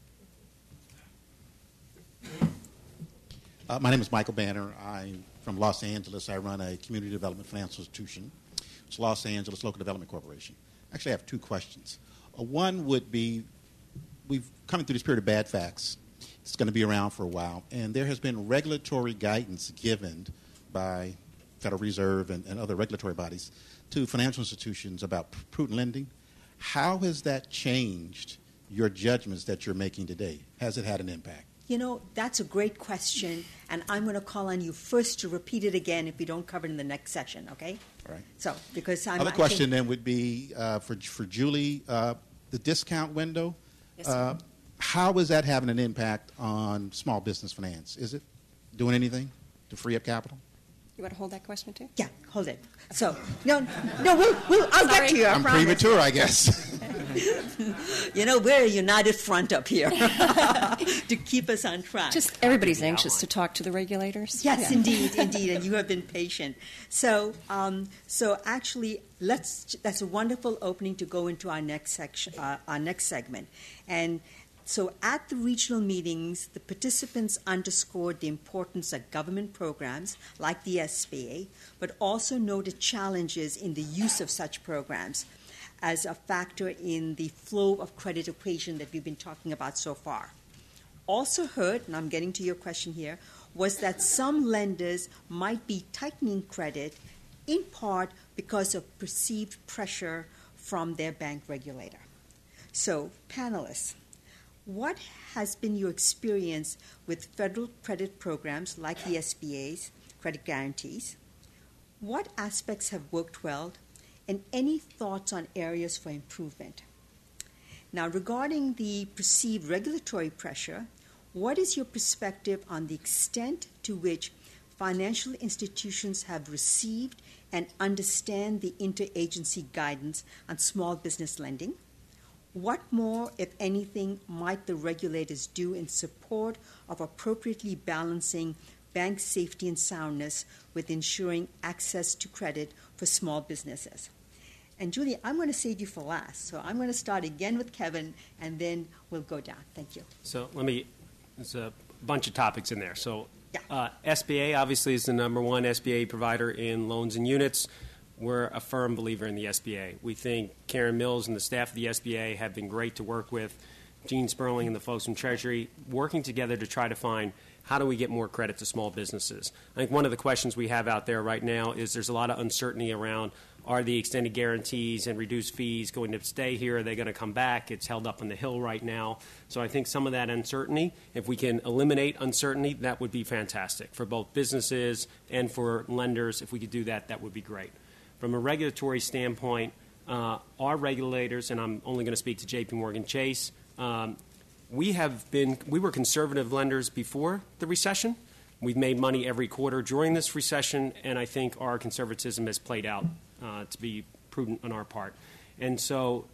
Uh, my name is Michael Banner. I'm from Los Angeles. I run a community development financial institution. It's Los Angeles Local Development Corporation. Actually, I have two questions. Uh, one would be, we've coming through this period of bad facts. It's going to be around for a while, and there has been regulatory guidance given by Federal Reserve and, and other regulatory bodies to financial institutions about prudent lending. How has that changed your judgments that you're making today? Has it had an impact? You know, that's a great question, and I'm going to call on you first to repeat it again if we don't cover it in the next session, okay? All right. So, because I'm... Other I question think, then would be uh, for, for Julie, uh, the discount window. Yes, uh, how is that having an impact on small business finance? Is it doing anything to free up capital? You want to hold that question too? Yeah, hold it. So, no, no, we'll, we'll, I'll Sorry. get to you, I I'm promise. premature, I guess. You know, we're a united front up here to keep us on track. Just everybody's anxious to talk to the regulators. Yes, Yeah. indeed, indeed, and you have been patient. So, um, so actually, let's. That's a wonderful opening to go into our next section, uh, our next segment, and. So at the regional meetings, the participants underscored the importance of government programs like the S B A, but also noted challenges in the use of such programs as a factor in the flow of credit equation that we've been talking about so far. Also heard, and I'm getting to your question here, was that some lenders might be tightening credit in part because of perceived pressure from their bank regulator. So, panelists, what has been your experience with federal credit programs like the S B A's credit guarantees? What aspects have worked well, and any thoughts on areas for improvement? Now, regarding the perceived regulatory pressure, what is your perspective on the extent to which financial institutions have received and understand the interagency guidance on small business lending? What more, if anything, might the regulators do in support of appropriately balancing bank safety and soundness with ensuring access to credit for small businesses? And Julie, I'm going to save you for last, so I'm going to start again with Kevin, and then we'll go down. Thank you. So let me, there's a bunch of topics in there. So Yeah. uh, S B A obviously is the number one S B A provider in loans and units. We're a firm believer in the S B A. We think Karen Mills and the staff of the S B A have been great to work with, Gene Sperling and the folks from Treasury, working together to try to find how do we get more credit to small businesses. I think one of the questions we have out there right now is there's a lot of uncertainty around are the extended guarantees and reduced fees going to stay here? Are they going to come back? It's held up on the Hill right now. So I think some of that uncertainty, if we can eliminate uncertainty, that would be fantastic for both businesses and for lenders. If we could do that, that would be great. From a regulatory standpoint, uh, our regulators, and I'm only going to speak to J P Morgan Chase, um, we have been, we were conservative lenders before the recession. We've made money every quarter during this recession, and I think our conservatism has played out uh, to be prudent on our part. And so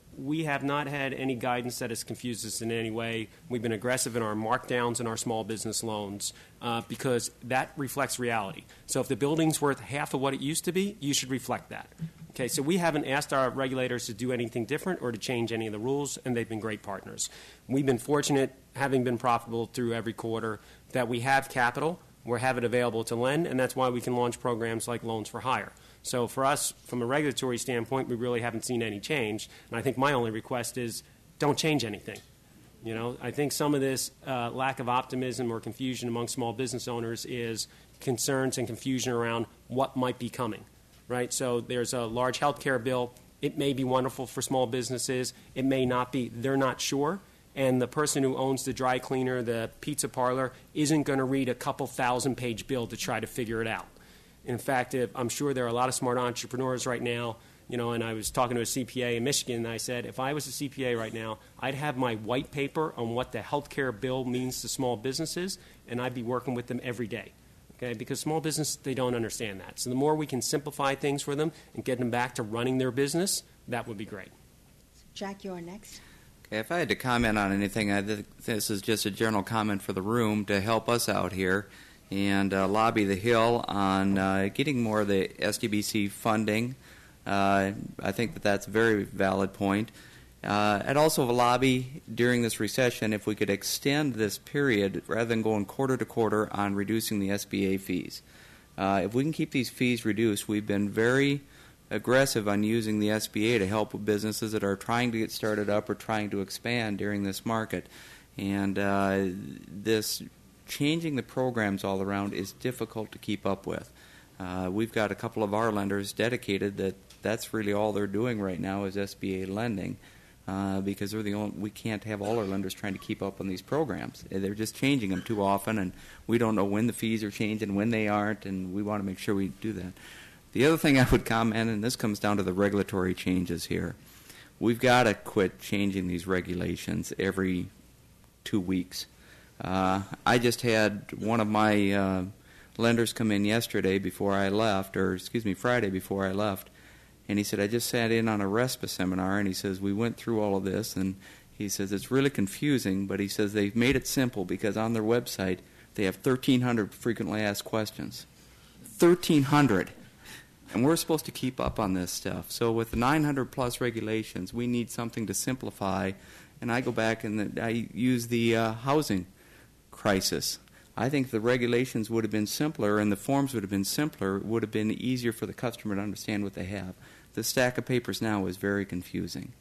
we have not had any guidance that has confused us in any way. We've been aggressive in our markdowns in our small business loans uh, because that reflects reality. So if the building's worth half of what it used to be, you should reflect that. Okay, so we haven't asked our regulators to do anything different or to change any of the rules, and they've been great partners. We've been fortunate, having been profitable through every quarter, that we have capital, we have it available to lend, and that's why we can launch programs like Loans for Hire. So for us, from a regulatory standpoint, we really haven't seen any change. And I think my only request is don't change anything. You know, I think some of this uh, lack of optimism or confusion among small business owners is concerns and confusion around what might be coming, right? So there's a large health care bill. It may be wonderful for small businesses. It may not be. They're not sure. And the person who owns the dry cleaner, the pizza parlor, isn't going to read a couple thousand-page bill to try to figure it out. In fact, if, I'm sure there are a lot of smart entrepreneurs right now, you know, and I was talking to a C P A in Michigan, and I said, if I was a C P A right now, I'd have my white paper on what the health care bill means to small businesses, and I'd be working with them every day, okay? Because small business, they don't understand that. So the more we can simplify things for them and get them back to running their business, that would be great. Jack, you're next. Okay, if I had to comment on anything, I think this is just a general comment for the room to help us out here and uh, lobby the Hill on uh, getting more of the S D B C funding. Uh, I think that that's a very valid point. Uh, I'd also lobby during this recession if we could extend this period rather than going quarter to quarter on reducing the S B A fees. Uh, if we can keep these fees reduced, we've been very aggressive on using the S B A to help with businesses that are trying to get started up or trying to expand during this market. And uh, this changing the programs all around is difficult to keep up with. Uh, we've got a couple of our lenders dedicated that that's really all they're doing right now is S B A lending uh, because they're the only, we can't have all our lenders trying to keep up on these programs. They're just changing them too often, and we don't know when the fees are changing, when they aren't, and we want to make sure we do that. The other thing I would comment, and this comes down to the regulatory changes here, we've got to quit changing these regulations every two weeks. Uh, I just had one of my uh, lenders come in yesterday before I left, or excuse me, Friday before I left, and he said, I just sat in on a RESPA seminar, and he says, we went through all of this, and he says, it's really confusing, but he says they've made it simple because on their website they have thirteen hundred frequently asked questions. thirteen hundred. And we're supposed to keep up on this stuff. So with the nine hundred plus regulations, we need something to simplify. And I go back and the, I use the uh, housing crisis. I think the regulations would have been simpler and the forms would have been simpler. It would have been easier for the customer to understand what they have. The stack of papers now is very confusing.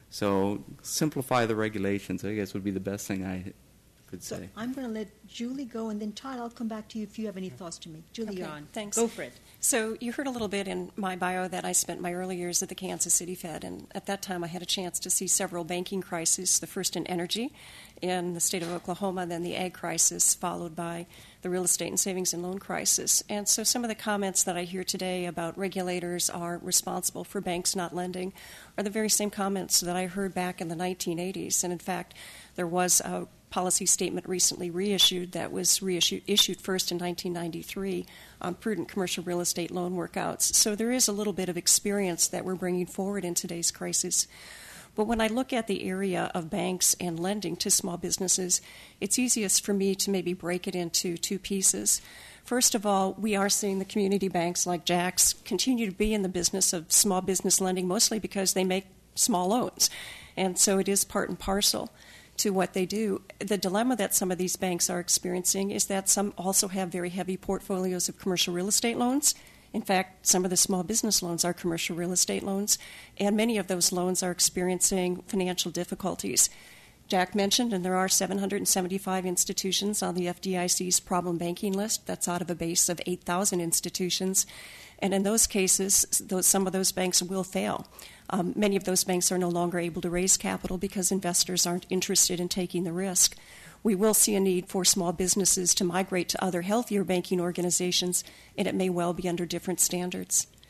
So simplify the regulations, I guess, would be the best thing I could So say. I'm going to let Julie go, and then Todd, I'll come back to you if you have any thoughts to make. Julie, Okay, you're on. thanks. Go for it. So you heard a little bit in my bio that I spent my early years at the Kansas City Fed, and at that time I had a chance to see several banking crises, the first in energy in the state of Oklahoma, then the ag crisis, followed by the real estate and savings and loan crisis. And so some of the comments that I hear today about regulators are responsible for banks not lending are the very same comments that I heard back in the nineteen eighties. And in fact, there was a policy statement recently reissued that was reissued issued first in nineteen ninety-three on prudent commercial real estate loan workouts. So there is a little bit of experience that we're bringing forward in today's crisis. But when I look at the area of banks and lending to small businesses, it's easiest for me to maybe break it into two pieces. First of all, we are seeing the community banks like Jack's continue to be in the business of small business lending, mostly because they make small loans. And so it is part and parcel to what they do. The dilemma that some of these banks are experiencing is that some also have very heavy portfolios of commercial real estate loans. In fact, some of the small business loans are commercial real estate loans, and many of those loans are experiencing financial difficulties. Jack mentioned, and there are seven hundred seventy-five institutions on the F D I C's problem banking list. That's out of a base of eight thousand institutions. And in those cases, those, some of those banks will fail. Um, many of those banks are no longer able to raise capital because investors aren't interested in taking the risk. We will see a need for small businesses to migrate to other healthier banking organizations, and it may well be under different standards.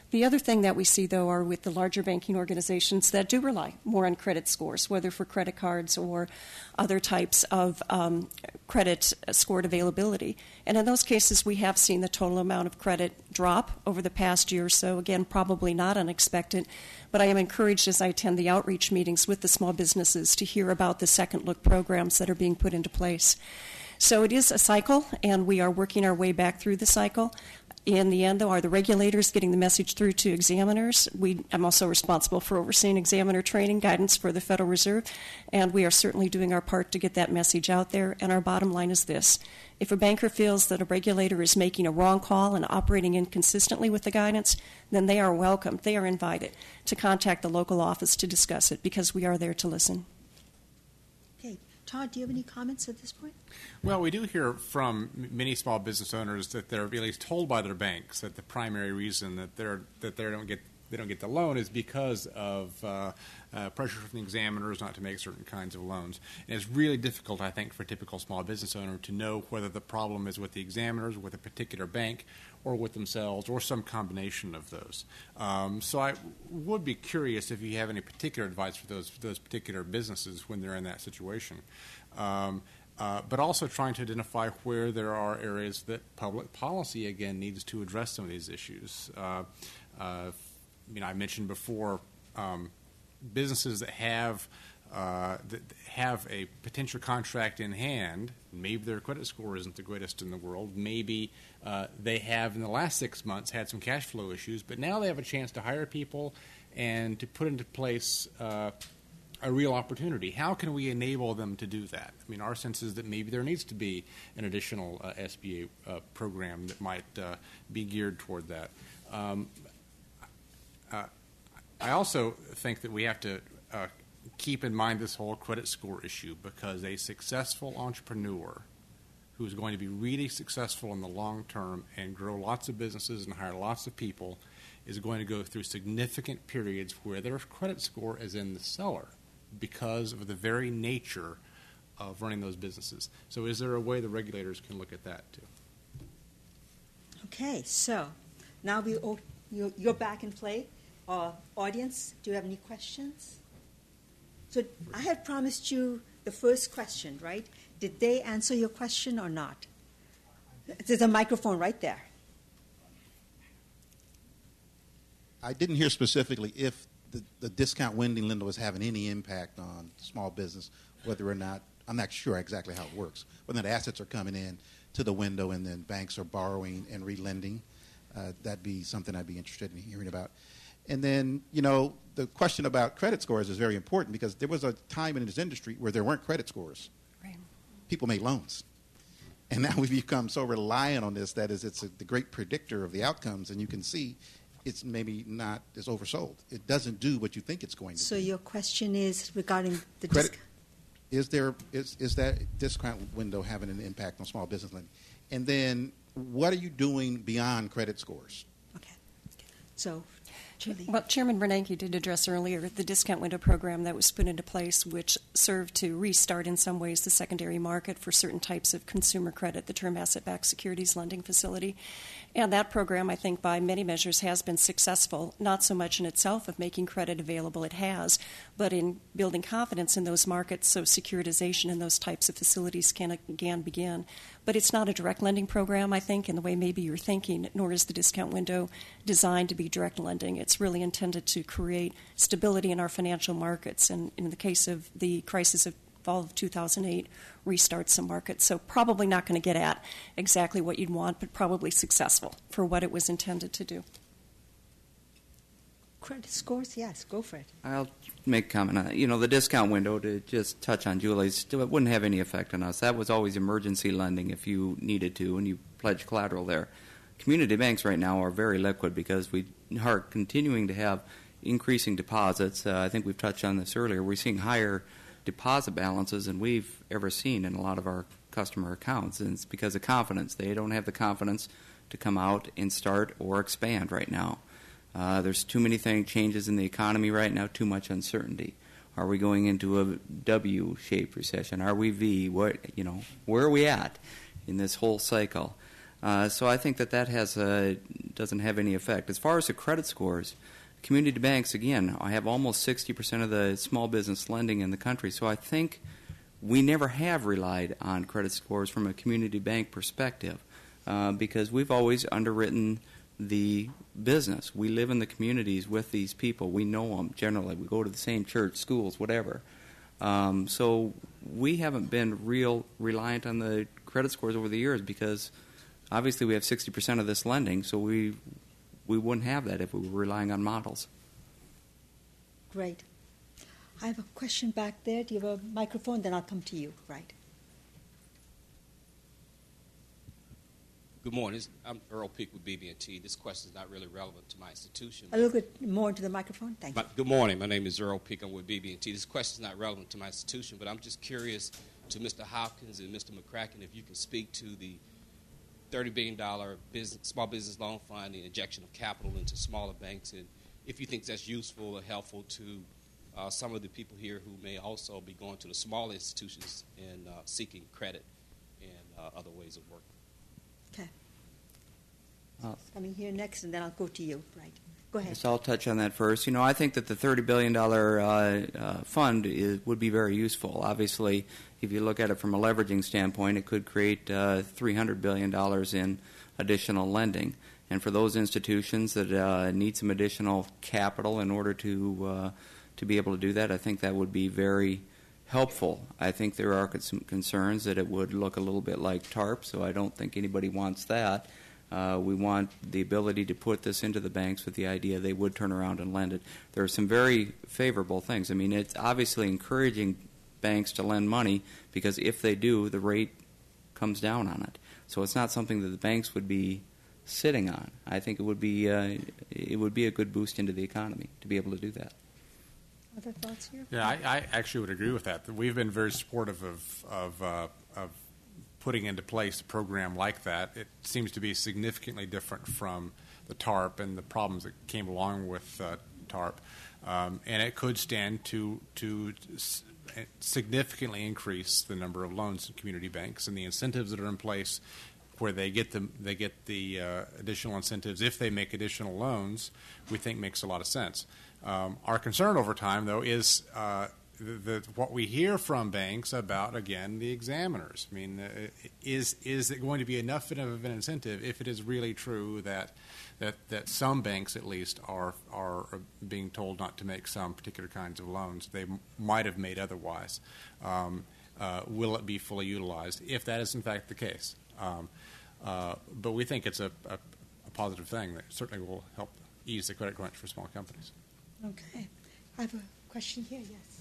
The other thing that we see, though, are with the larger banking organizations that do rely more on credit scores, whether for credit cards or other types of um, credit scored availability. And in those cases, we have seen the total amount of credit drop over the past year or so. Again, probably not unexpected, but I am encouraged as I attend the outreach meetings with the small businesses to hear about the second look programs that are being put into place. So it is a cycle, and we are working our way back through the cycle. In the end, though, are the regulators getting the message through to examiners? We, I'm also responsible for overseeing examiner training guidance for the Federal Reserve, and we are certainly doing our part to get that message out there. And our bottom line is this. If a banker feels that a regulator is making a wrong call and operating inconsistently with the guidance, then they are welcome, they are invited to contact the local office to discuss it, because we are there to listen. Okay. Todd, do you have any comments at this point? Well, we do hear from many small business owners that they're at least told by their banks that the primary reason that they're that they don't get they don't get the loan is because of uh, uh, pressure from the examiners not to make certain kinds of loans. And it's really difficult, I think, for a typical small business owner to know whether the problem is with the examiners, with a particular bank, or with themselves, or some combination of those. Um, so I would be curious if you have any particular advice for those those particular businesses when they're in that situation. Um, uh, but also trying to identify where there are areas that public policy, again, needs to address some of these issues. Uh, uh, you know, I mentioned before um, businesses that have uh, that have a potential contract in hand. Maybe their credit score isn't the greatest in the world. Maybe uh, they have, in the last six months, had some cash flow issues, but now they have a chance to hire people and to put into place uh, a real opportunity. How can we enable them to do that? I mean, our sense is that maybe there needs to be an additional uh, S B A uh, program that might uh, be geared toward that. Um, uh, I also think that we have to uh, keep in mind this whole credit score issue, because a successful entrepreneur who's going to be really successful in the long term and grow lots of businesses and hire lots of people is going to go through significant periods where their credit score is in the cellar because of the very nature of running those businesses. So is there a way the regulators can look at that too? Okay, so now we oh, you're, you're back in play. Uh, audience, do you have any questions? So I had promised you the first question, right? Did they answer your question or not? There's a microphone right there. I didn't hear specifically if the, the discount window window is having any impact on small business, whether or not, I'm not sure exactly how it works, whether the assets are coming in to the window and then banks are borrowing and relending. Uh, that'd be something I'd be interested in hearing about. And then, you know, the question about credit scores is very important, because there was a time in this industry where there weren't credit scores. Right. People made loans. And now we've become so reliant on this that is it's a, the great predictor of the outcomes, and you can see it's maybe not as oversold. It doesn't do what you think it's going to So do. your question is regarding the Credit, discount. is there is is that discount window having an impact on small business lending? And then what are you doing beyond credit scores? Okay. So, Julie. Well, Chairman Bernanke did address earlier the discount window program that was put into place, which served to restart in some ways the secondary market for certain types of consumer credit, the term asset-backed securities lending facility. And that program, I think, by many measures has been successful, not so much in itself of making credit available, it has, but in building confidence in those markets so securitization in those types of facilities can again begin. But it's not a direct lending program, I think, in the way maybe you're thinking, nor is the discount window designed to be direct lending. It's really intended to create stability in our financial markets, and in the case of the crisis of fall of two thousand eight, restart some markets. So probably not going to get at exactly what you'd want, but probably successful for what it was intended to do. Credit scores, yes, go for it. I'll make a comment on that. You know, the discount window, to just touch on Julie's, it wouldn't have any effect on us. That was always emergency lending if you needed to, and you pledge collateral there. Community banks right now are very liquid because we are continuing to have increasing deposits. Uh, I think we've touched on this earlier. We're seeing higher deposit balances than we've ever seen in a lot of our customer accounts, and it's because of confidence. They don't have the confidence to come out and start or expand right now. Uh, there's too many things, changes in the economy right now, too much uncertainty. Are we going into a W-shaped recession? Are we V? What, you know, where are we at in this whole cycle? Uh, so I think that that has a, doesn't have any effect. As far as the credit scores, community banks, again, I have almost sixty percent of the small business lending in the country. So I think we never have relied on credit scores from a community bank perspective uh, because we've always underwritten the business. We live in the communities with these people. We know them generally. We go to the same church, schools, whatever. Um, so we haven't been real reliant on the credit scores over the years because obviously we have sixty percent of this lending, so we we wouldn't have that if we were relying on models. Great. I have a question back there. Do you have a microphone? Then I'll come to you. Right. Good morning. I'm Earl Peak with B B and T. This question is not really relevant to my institution. A little bit more into the microphone. Thank you. My, good morning. My name is Earl Peak. I'm with B B and T. This question is not relevant to my institution, but I'm just curious to Mister Hopkins and Mister McCracken if you can speak to the thirty billion dollars business, small business loan fund, the injection of capital into smaller banks, and if you think that's useful or helpful to uh, some of the people here who may also be going to the small institutions and uh, seeking credit and uh, other ways of working. Okay. Uh, Coming here next, and then I'll go to you. Right. Go ahead. So I'll touch on that first. You know, I think that the thirty billion dollars uh, uh, fund is, would be very useful. Obviously, if you look at it from a leveraging standpoint, it could create uh, three hundred billion dollars in additional lending. And for those institutions that uh, need some additional capital in order to uh, to be able to do that, I think that would be very helpful. I think there are some concerns that it would look a little bit like TARP, so I don't think anybody wants that. Uh, we want the ability to put this into the banks with the idea they would turn around and lend it. There are some very favorable things. I mean, it's obviously encouraging banks to lend money because if they do, the rate comes down on it. So it's not something that the banks would be sitting on. I think it would be uh, it would be a good boost into the economy to be able to do that. Other thoughts here? Yeah, I, I actually would agree with that. We've been very supportive of of, uh, of putting into place a program like that. It seems to be significantly different from the TARP and the problems that came along with uh, TARP, um, and it could stand to to significantly increase the number of loans in community banks and the incentives that are in place, where they get the they get the uh, additional incentives if they make additional loans. We think makes a lot of sense. Um, our concern over time, though, is uh, the, the, what we hear from banks about, again, the examiners. I mean, uh, is is it going to be enough of an incentive if it is really true that that, that some banks, at least, are are being told not to make some particular kinds of loans they m- might have made otherwise? Um, uh, will it be fully utilized if that is, in fact, the case? Um, uh, but we think it's a, a, a positive thing that certainly will help ease the credit crunch for small companies. Okay. I have a question here, yes.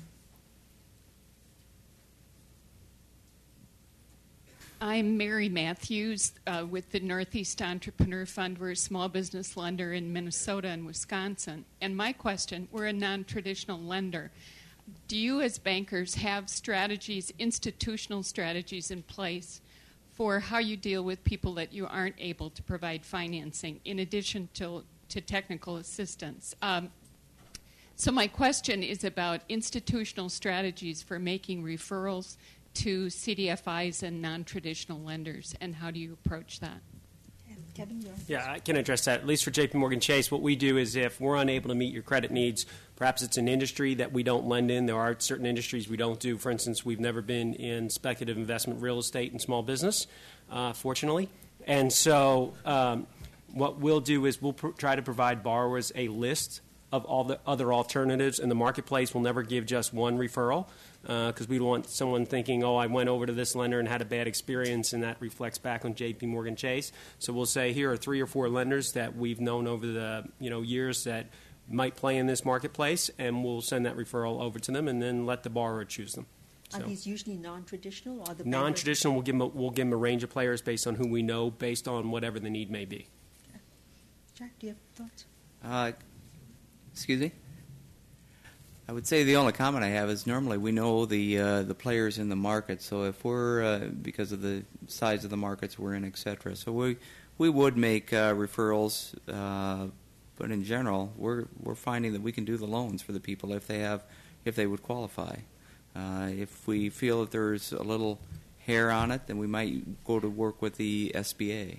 I'm Mary Matthews uh, with the Northeast Entrepreneur Fund. We're a small business lender in Minnesota and Wisconsin. And my question, we're a non-traditional lender. Do you as bankers have strategies, institutional strategies in place for how you deal with people that you aren't able to provide financing in addition to, to technical assistance? Um, So my question is about institutional strategies for making referrals to C D F Is and non-traditional lenders, and how do you approach that? Kevin, you're Yeah, I can address that. At least for J P Morgan Chase, what we do is if we're unable to meet your credit needs, perhaps it's an industry that we don't lend in. There are certain industries we don't do. For instance, we've never been in speculative investment real estate and small business, uh, fortunately. And so um, what we'll do is we'll pr- try to provide borrowers a list of all the other alternatives in the marketplace. We'll never give just one referral because uh, we don't want someone thinking, oh, I went over to this lender and had a bad experience, and that reflects back on J P Morgan Chase. So we'll say here are three or four lenders that we've known over the you know years that might play in this marketplace, and we'll send that referral over to them and then let the borrower choose them. Are So. these usually non-traditional? Or the Non-traditional, we'll give, them a, we'll give them a range of players based on who we know, based on whatever the need may be. Okay. Jack, do you have thoughts? Uh, Excuse me? I would say the only comment I have is normally we know the uh, the players in the market. So if we're, uh, because of the size of the markets we're in, et cetera, so we we would make uh, referrals, uh, but in general, we're we're finding that we can do the loans for the people if they have, if they would qualify. Uh, if we feel that there's a little hair on it, then we might go to work with the S B A.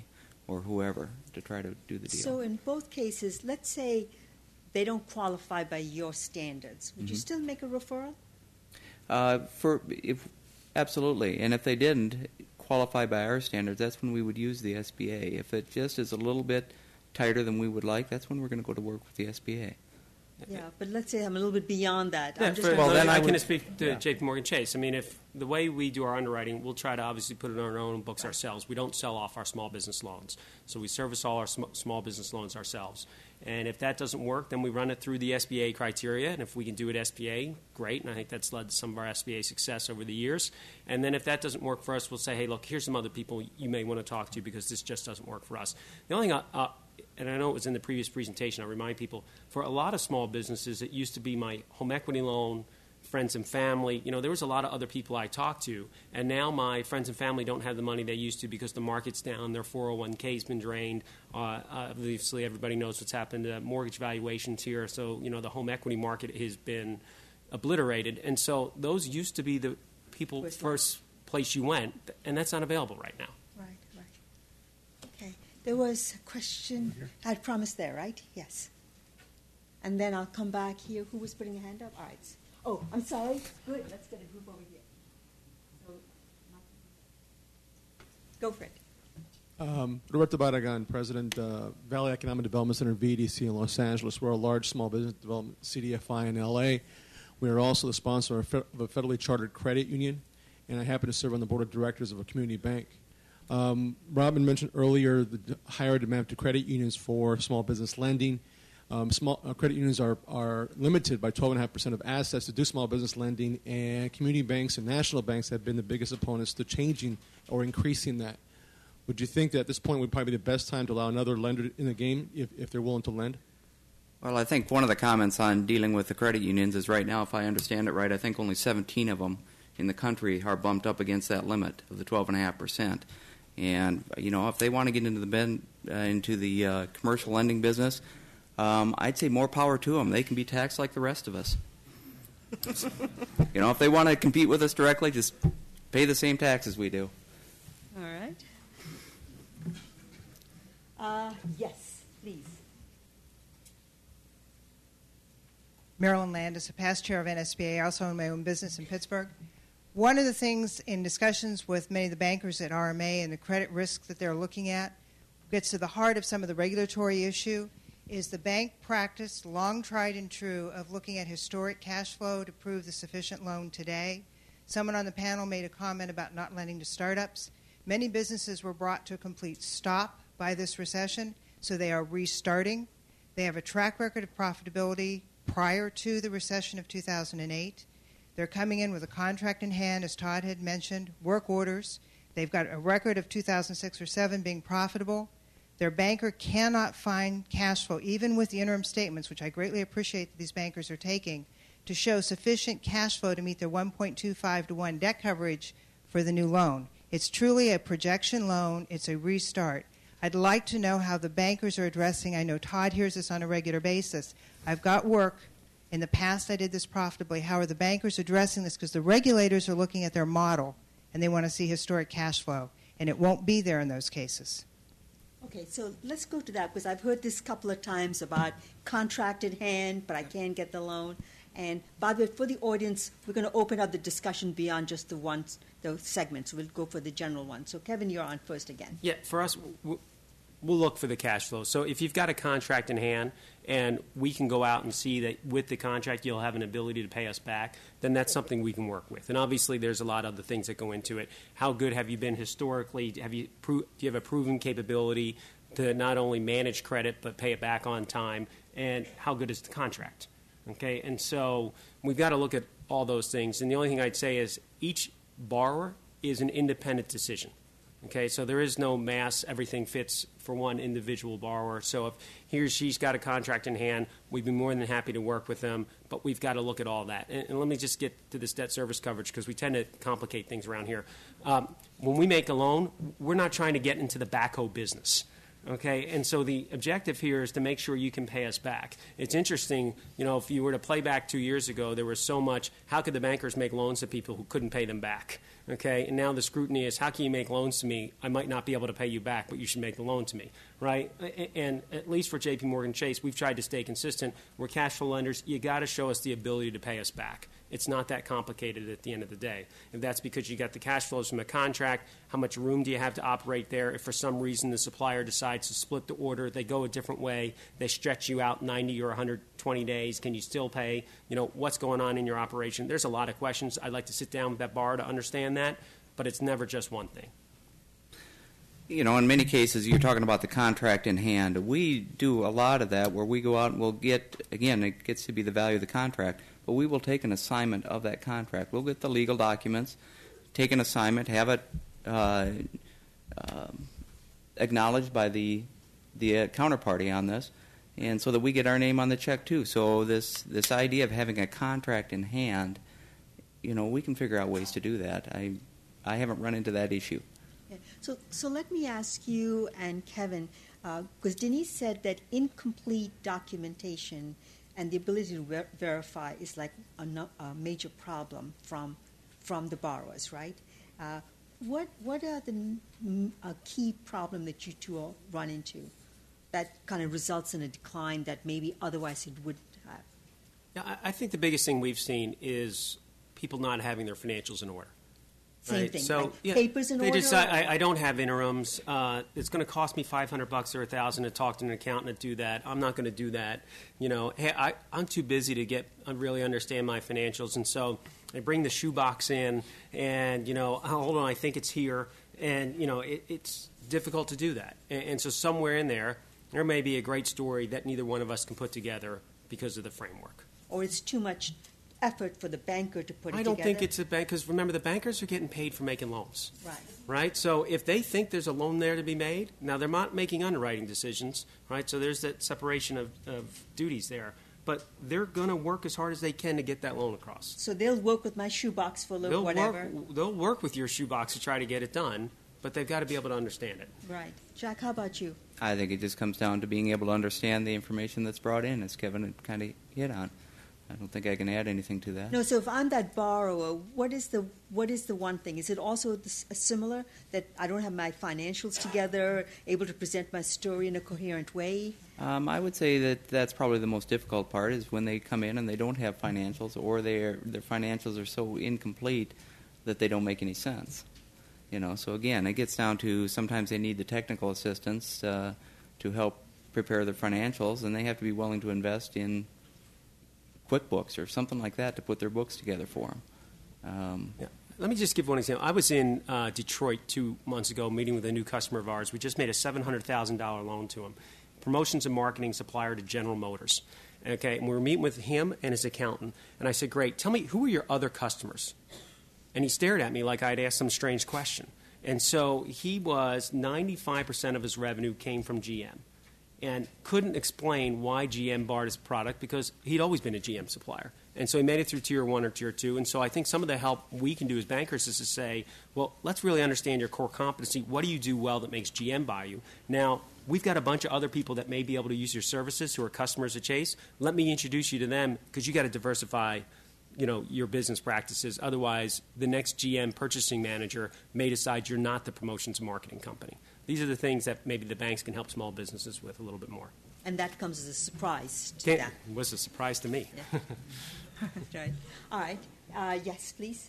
or whoever to try to do the deal. So in both cases, let's say they don't qualify by your standards. Would Mm-hmm. you still make a referral? Uh, for if absolutely, and if they didn't qualify by our standards, that's when we would use the S B A. If it just is a little bit tighter than we would like, that's when we're going to go to work with the S B A. Yeah, but let's say I'm a little bit beyond that. Yeah, I'm just for, well, well, then I, I can would- speak to yeah. J P Morgan Chase. I mean, if the way we do our underwriting, we'll try to obviously put it on our own books ourselves. We don't sell off our small business loans, so we service all our sm- small business loans ourselves. And if that doesn't work, then we run it through the S B A criteria. And if we can do it S B A, great. And I think that's led to some of our S B A success over the years. And then if that doesn't work for us, we'll say, hey, look, here's some other people you may want to talk to because this just doesn't work for us. The only thing, I, uh, and I know it was in the previous presentation, I'll remind people, for a lot of small businesses, it used to be my home equity loan, friends and family. You know, there was a lot of other people I talked to, and now my friends and family don't have the money they used to because the market's down, their four oh one k's been drained. Uh, obviously, everybody knows what's happened to mortgage valuations here, so, you know, the home equity market has been obliterated. And so those used to be the people First first place you went, and that's not available right now. Right, right. Okay. There was a question. I had promised there, right? Yes. And then I'll come back here. Who was putting a hand up? All right. Oh, I'm sorry. Good. Let's get a group over here. So, go for it. Um, Roberto Barragan, President, uh, Valley Economic Development Center, V D C in Los Angeles. We're a large small business development C D F I in L A. We are also the sponsor of a federally chartered credit union, and I happen to serve on the board of directors of a community bank. Um, Robin mentioned earlier the d- higher demand to credit unions for small business lending. Um, small uh, credit unions are, are limited by twelve point five percent of assets to do small business lending, and community banks and national banks have been the biggest opponents to changing or increasing that. Would you think that at this point would probably be the best time to allow another lender in the game if, if they're willing to lend? Well, I think one of the comments on dealing with the credit unions is right now, if I understand it right, I think only seventeen of them in the country are bumped up against that limit of the twelve point five percent. And, you know, if they want to get into the ben, uh, into the uh, commercial lending business, um, I'd say more power to them. They can be taxed like the rest of us. You know, if they want to compete with us directly, just pay the same taxes we do. All right. Uh, yes, please. Marilyn Landis, a past chair of N S B A, also own my own business in Pittsburgh. One of the things in discussions with many of the bankers at R M A and the credit risk that they're looking at gets to the heart of some of the regulatory issue is the bank practice, long tried and true, of looking at historic cash flow to prove the sufficient loan today. Someone on the panel made a comment about not lending to startups. Many businesses were brought to a complete stop by this recession, so they are restarting. They have a track record of profitability prior to the recession of two thousand eight. They're coming in with a contract in hand, as Todd had mentioned, work orders. They've got a record of two thousand six or seven being profitable. Their banker cannot find cash flow, even with the interim statements, which I greatly appreciate that these bankers are taking, to show sufficient cash flow to meet their one point two five to one debt coverage for the new loan. It's truly a projection loan. It's a restart. I'd like to know how the bankers are addressing. I know Todd hears this on a regular basis. I've got work. In the past, I did this profitably. How are the bankers addressing this? Because the regulators are looking at their model, and they want to see historic cash flow, and it won't be there in those cases. Okay, so let's go to that, because I've heard this a couple of times about contract in hand, but I can't get the loan. And by the way, for the audience, we're going to open up the discussion beyond just the ones, the segments. We'll go for the general one. So, Kevin, you're on first again. Yeah, for us, we'll look for the cash flow. So if you've got a contract in hand and we can go out and see that with the contract you'll have an ability to pay us back, then that's something we can work with. And obviously there's a lot of other things that go into it. How good have you been historically? Have you pro- do you have a proven capability to not only manage credit but pay it back on time? And how good is the contract? Okay, and so we've got to look at all those things. And the only thing I'd say is each borrower is an independent decision. Okay, so there is no mass, everything fits for one individual borrower. So if he or she's got a contract in hand, we'd be more than happy to work with them, but we've got to look at all that. And, and let me just get to this debt service coverage, because we tend to complicate things around here. Um, when we make a loan, we're not trying to get into the backhoe business. Okay, and so the objective here is to make sure you can pay us back. It's interesting, you know, if you were to play back two years ago, there was so much, how could the bankers make loans to people who couldn't pay them back? Okay, and now the scrutiny is, how can you make loans to me? I might not be able to pay you back, but you should make the loan to me, right? And at least for J P Morgan Chase, we've tried to stay consistent. We're cash flow lenders. You got to show us the ability to pay us back. It's not that complicated at the end of the day. If that's because you got the cash flows from a contract, how much room do you have to operate there? If for some reason the supplier decides to split the order, they go a different way, they stretch you out ninety or one hundred twenty days, can you still pay? You know, what's going on in your operation? There's a lot of questions. I'd like to sit down with that bar to understand that, but it's never just one thing. You know, in many cases, you're talking about the contract in hand. We do a lot of that where we go out and we'll get, again, it gets to be the value of the contract, but we will take an assignment of that contract. We'll get the legal documents, take an assignment, have it uh, uh, acknowledged by the the uh, counterparty on this, and so that we get our name on the check too. So this this idea of having a contract in hand, you know, we can figure out ways to do that. I I haven't run into that issue. Yeah. So, so let me ask you and Kevin, because uh, Denise said that incomplete documentation and the ability to ver- verify is like a, no, a major problem from from the borrowers, right? Uh, what what are the n- a key problem that you two all run into that kind of results in a decline that maybe otherwise it would have? Yeah, I, I think the biggest thing we've seen is people not having their financials in order. Same right? thing. So like yeah, papers in they order. Just, I, I don't have interims. Uh, it's going to cost me five hundred bucks or a thousand to talk to an accountant to do that. I'm not going to do that. You know, hey, I, I'm too busy to get uh, really understand my financials, and so I bring the shoebox in, and you know, oh, hold on, I think it's here, and you know, it, it's difficult to do that. And, and so somewhere in there, there may be a great story that neither one of us can put together because of the framework. Or it's too much effort for the banker to put it I don't together? think it's a bank, because remember, the bankers are getting paid for making loans. Right. Right? So if they think there's a loan there to be made, now they're not making underwriting decisions, right? So there's that separation of, of duties there. But they're going to work as hard as they can to get that loan across. So they'll work with my shoebox full of They'll whatever. work, they'll work with your shoebox to try to get it done, but they've got to be able to understand it. Right. Jack, how about you? I think it just comes down to being able to understand the information that's brought in, as Kevin had kind of hit on. I don't think I can add anything to that. No, so if I'm that borrower, what is the what is the one thing? Is it also this, uh, similar that I don't have my financials together, able to present my story in a coherent way? Um, I would say that that's probably the most difficult part is when they come in and they don't have financials, or their their financials are so incomplete that they don't make any sense. You know, so again, it gets down to sometimes they need the technical assistance uh, to help prepare their financials, and they have to be willing to invest in QuickBooks or something like that to put their books together for them. Um, yeah. Let me just give one example. I was in uh, Detroit two months ago meeting with a new customer of ours. We just made a seven hundred thousand dollars loan to him, promotions and marketing supplier to General Motors. Okay, and we were meeting with him and his accountant, and I said, great, tell me, who are your other customers? And he stared at me like I'd asked some strange question. And so he was, ninety-five percent of his revenue came from G M. And couldn't explain why G M barred his product because he'd always been a G M supplier. And so he made it through tier one or tier two. And so I think some of the help we can do as bankers is to say, well, let's really understand your core competency. What do you do well that makes G M buy you? Now, we've got a bunch of other people that may be able to use your services who are customers at Chase. Let me introduce you to them because you got to diversify, you know, your business practices. Otherwise, the next G M purchasing manager may decide you're not the promotions and marketing company. These are the things that maybe the banks can help small businesses with a little bit more. And that comes as a surprise to Can't, them. It was a surprise to me. Yeah. That's right. All right. Uh, yes, please.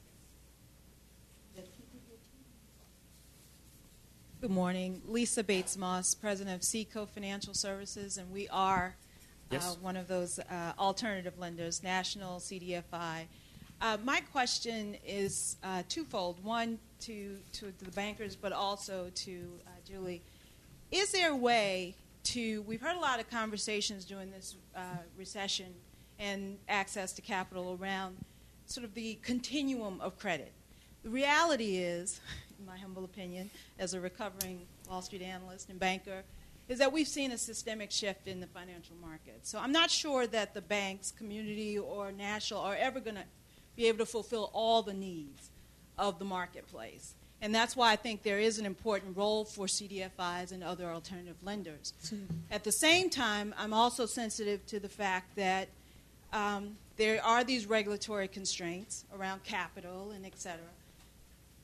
Good morning. Lisa Bates Moss, president of Seco Financial Services, and we are yes. uh, one of those uh, alternative lenders, National C D F I. Uh, my question is uh, twofold. One, to, to the bankers, but also to uh, Julie. Is there a way to, we've heard a lot of conversations during this uh, recession and access to capital around sort of the continuum of credit. The reality is, in my humble opinion, as a recovering Wall Street analyst and banker, is that we've seen a systemic shift in the financial market. So I'm not sure that the banks, community, or national are ever going to be able to fulfill all the needs of the marketplace. And that's why I think there is an important role for C D F Is and other alternative lenders. At the same time, I'm also sensitive to the fact that um, there are these regulatory constraints around capital and et cetera.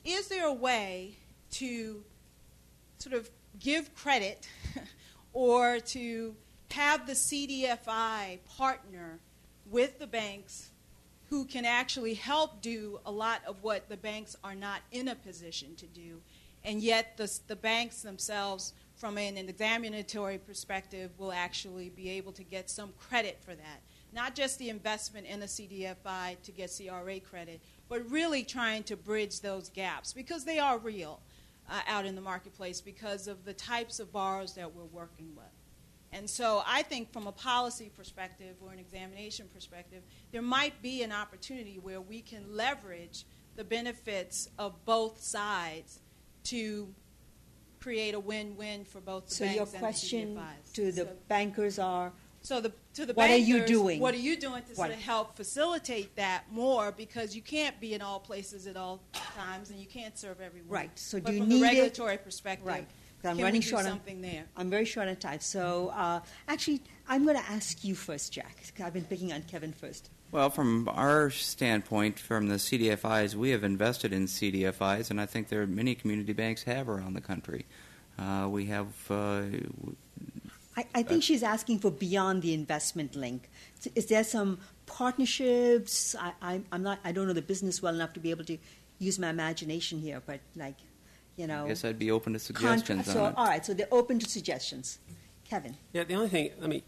is there a way to sort of give credit or to have the C D F I partner with the banks who can actually help do a lot of what the banks are not in a position to do, and yet the, the banks themselves, from an, an examinatory perspective, will actually be able to get some credit for that. Not just the investment in a C D F I to get C R A credit, but really trying to bridge those gaps, because they are real uh, out in the marketplace because of the types of borrowers that we're working with. And so I think from a policy perspective or an examination perspective, there might be an opportunity where we can leverage the benefits of both sides to create a win-win for both the so banks your and the question C D F Is. to the So- bankers are, So the, to the what bankers, are you doing? what are you doing to sort What? of help facilitate that more? Because you can't be in all places at all times, and you can't serve everyone. Right. So but do you from need the it- regulatory perspective, right. I'm can running we do short something on, there? I'm very short on time. So uh, actually, I'm going to ask you first, Jack. 'Cause I've been picking on Kevin first. Well, from our standpoint, from the C D F Is, we have invested in C D F Is, and I think there are many community banks have around the country. Uh, we have. Uh, I, I think she's asking for beyond the investment link. So is there some partnerships? I, I, I'm not. I don't know the business well enough to be able to use my imagination here, but like, you know. I guess I'd be open to suggestions Contra- so, on it. all right. So they're open to suggestions. Kevin. Yeah, the only thing, let me,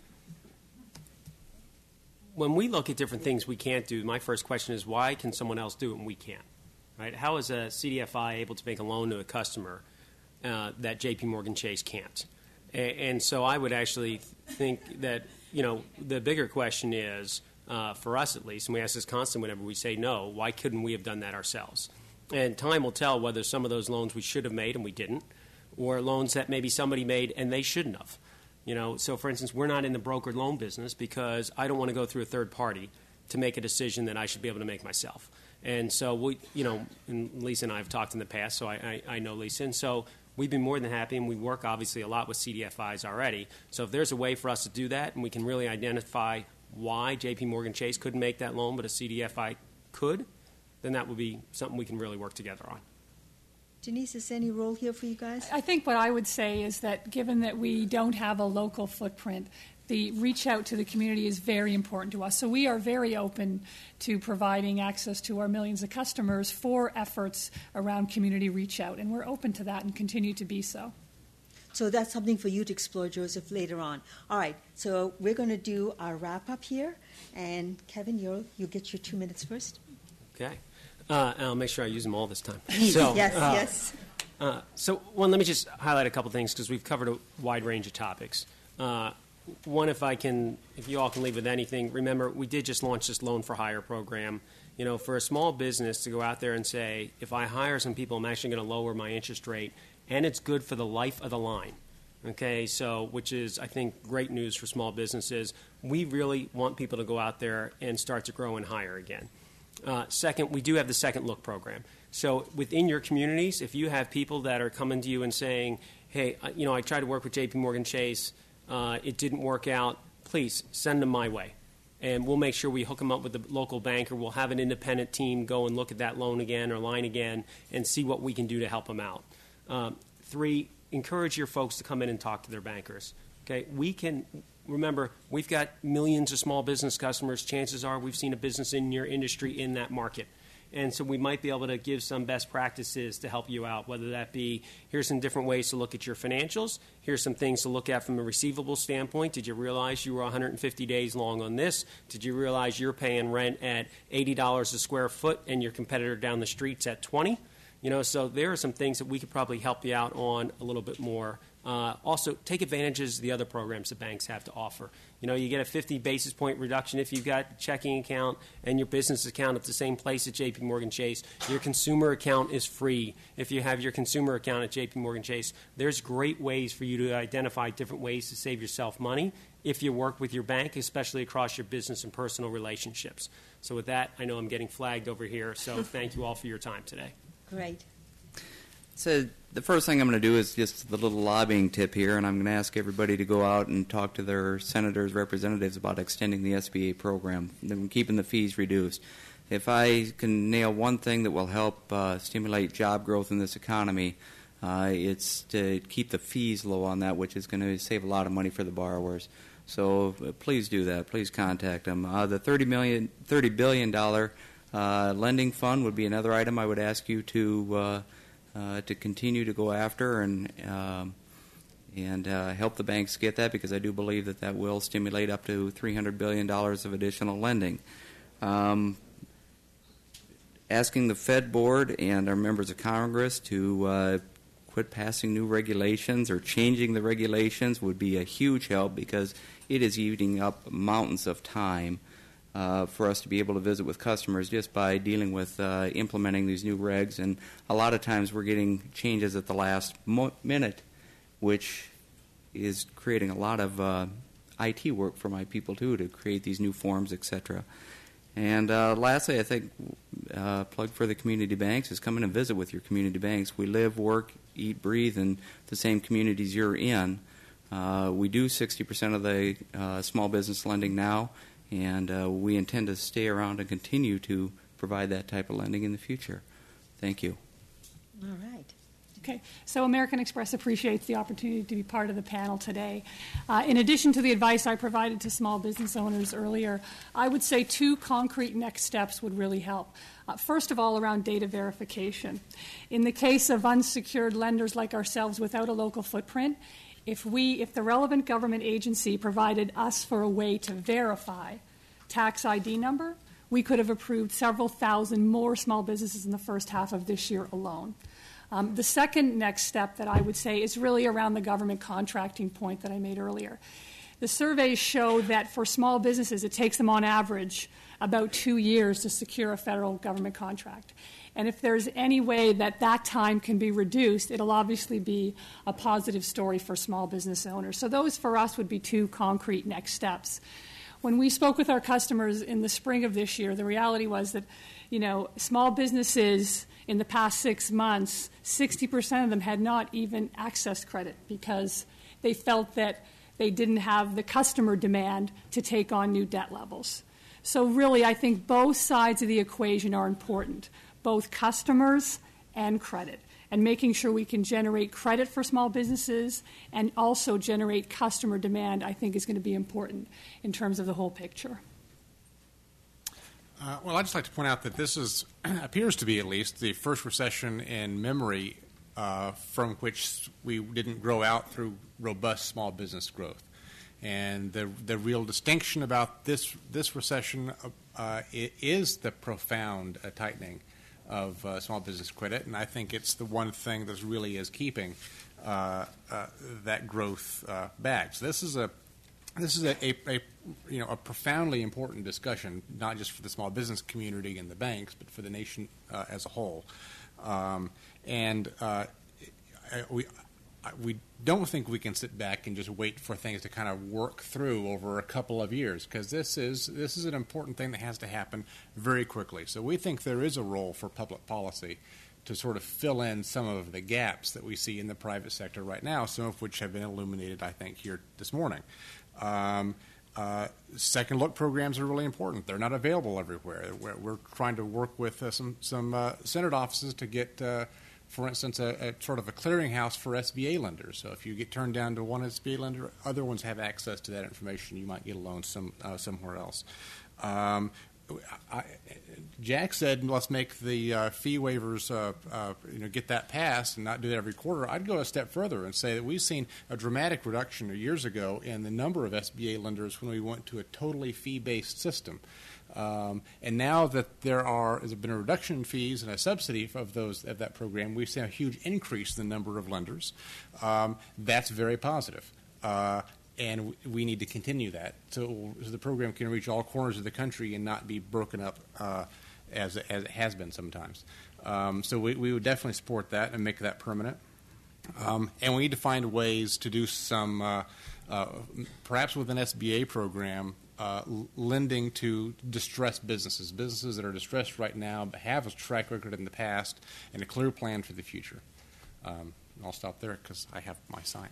when we look at different things we can't do, my first question is, why can someone else do it and we can't? Right? How is a C D F I able to make a loan to a customer uh, that J P Morgan Chase can't? And, and so I would actually think that, you know, the bigger question is, uh, for us at least, and we ask this constantly whenever we say no, why couldn't we have done that ourselves? And time will tell whether some of those loans we should have made and we didn't, or loans that maybe somebody made and they shouldn't have. You know, so for instance, we're not in the brokered loan business because I don't want to go through a third party to make a decision that I should be able to make myself. And so we, you know, and Lisa and I have talked in the past, so I, I, I know Lisa, and so we've been more than happy, and we work obviously a lot with C D F Is already. So if there's a way for us to do that, and we can really identify why J P Morgan Chase couldn't make that loan, but a C D F I could, then that would be something we can really work together on. Denise, is there any role here for you guys? I think what I would say is that given that we don't have a local footprint, the reach out to the community is very important to us. So we are very open to providing access to our millions of customers for efforts around community reach out, and we're open to that and continue to be so. So that's something for you to explore, Joseph, later on. All right, so we're going to do our wrap-up here. And Kevin, you'll, you'll get your two minutes first. Okay. Uh, and I'll make sure I use them all this time. Please. So, yes, uh, yes. Uh, so, one, let me just highlight a couple things because we've covered a wide range of topics. Uh, one, if I can, if you all can leave with anything, remember we did just launch this Loan for Hire program. You know, for a small business to go out there and say, if I hire some people, I'm actually going to lower my interest rate, and it's good for the life of the line. Okay, so which is, I think, great news for small businesses. We really want people to go out there and start to grow and hire again. Uh, second, we do have the Second Look program. So within your communities, if you have people that are coming to you and saying, hey, you know, I tried to work with J P Morgan Chase, uh, it didn't work out, please send them my way. And we'll make sure we hook them up with the local banker. We'll have an independent team go and look at that loan again or line again and see what we can do to help them out. Um, three, encourage your folks to come in and talk to their bankers. Okay, we can remember we've got millions of small business customers. Chances are we've seen a business in your industry in that market, and so we might be able to give some best practices to help you out. Whether that be here's some different ways to look at your financials. Here's some things to look at from a receivable standpoint. Did you realize you were one hundred fifty days long on this? Did you realize you're paying rent at eighty dollars a square foot and your competitor down the street's at twenty? You know, so there are some things that we could probably help you out on a little bit more. Uh, also, take advantage of the other programs the banks have to offer. You know, you get a fifty basis point reduction if you've got a checking account and your business account at the same place at J P Morgan Chase. Your consumer account is free if you have your consumer account at J P Morgan Chase. There's great ways for you to identify different ways to save yourself money if you work with your bank, especially across your business and personal relationships. So with that, I know I'm getting flagged over here, so thank you all for your time today. Great. So the first thing I'm going to do is just the little lobbying tip here, and I'm going to ask everybody to go out and talk to their senators, representatives about extending the S B A program and keeping the fees reduced. if I can nail one thing that will help uh, stimulate job growth in this economy, uh, it's to keep the fees low on that, which is going to save a lot of money for the borrowers. So uh, please do that. Please contact them. Uh, the thirty million, thirty billion dollar uh, lending fund would be another item I would ask you to uh, uh, to continue to go after and um, and uh, help the banks get that, because I do believe that that will stimulate up to three hundred billion dollars of additional lending. Um, asking the Fed board and our members of Congress to uh, quit passing new regulations or changing the regulations would be a huge help, because it is eating up mountains of time uh, for us to be able to visit with customers just by dealing with uh, implementing these new regs. And a lot of times we're getting changes at the last mo- minute, which is creating a lot of uh, I T work for my people, too, to create these new forms, et cetera. And uh, lastly, I think uh, plug for the community banks is come in and visit with your community banks. We live, work, eat, breathe in the same communities you're in. Uh, we do sixty percent of the uh, small business lending now, and uh, we intend to stay around and continue to provide that type of lending in the future. Thank you. All right. Okay, so American Express appreciates the opportunity to be part of the panel today. Uh, in addition to the advice I provided to small business owners earlier, I would say two concrete next steps would really help. Uh, first of all, around data verification. In the case of unsecured lenders like ourselves without a local footprint, if we, if the relevant government agency provided us for a way to verify tax I D number, we could have approved several thousand more small businesses in the first half of this year alone. Um, the second next step that I would say is really around the government contracting point that I made earlier. The surveys show that for small businesses, it takes them on average about two years to secure a federal government contract. And if there's any way that that time can be reduced, it'll obviously be a positive story for small business owners. So those for us would be two concrete next steps. When we spoke with our customers in the spring of this year, the reality was that, you know, small businesses in the past six months, sixty percent of them had not even accessed credit because they felt that they didn't have the customer demand to take on new debt levels. So really, I think both sides of the equation are important, both customers and credit, and making sure we can generate credit for small businesses and also generate customer demand, I think, is going to be important in terms of the whole picture. Uh, well, I'd just like to point out that this is appears to be, at least, the first recession in memory uh, from which we didn't grow out through robust small business growth. And the the real distinction about this this recession uh, is the profound uh, tightening of uh, small business credit, and I think it's the one thing that really is keeping uh, uh, that growth uh, back. So this is a this is a, a, a you know a profoundly important discussion, not just for the small business community and the banks, but for the nation uh, as a whole. Um, and uh, we. We don't think we can sit back and just wait for things to kind of work through over a couple of years, because this is this is an important thing that has to happen very quickly. So we think there is a role for public policy to sort of fill in some of the gaps that we see in the private sector right now, some of which have been illuminated, I think, here this morning. Um, uh, second look programs are really important. They're not available everywhere. We're, we're trying to work with uh, some, some uh, Senate offices to get uh, for instance, a, a sort of a clearinghouse for S B A lenders. So if you get turned down to one S B A lender, other ones have access to that information. You might get a loan some, uh, somewhere else. Um, I, Jack said, let's make the uh, fee waivers, uh, uh, you know, get that passed and not do that every quarter. I'd go a step further and say that we've seen a dramatic reduction years ago in the number of S B A lenders when we went to a totally fee-based system. Um, and now that there are has been a reduction in fees and a subsidy of those of that program, we've seen a huge increase in the number of lenders. Um, that's very positive, uh, and we need to continue that so, so the program can reach all corners of the country and not be broken up uh, as as it has been sometimes. Um, so we, we would definitely support that and make that permanent. Um, and we need to find ways to do some, uh, uh, perhaps with an S B A program. Uh, lending to distressed businesses, businesses that are distressed right now but have a track record in the past and a clear plan for the future. Um, I'll stop there because I have my sign.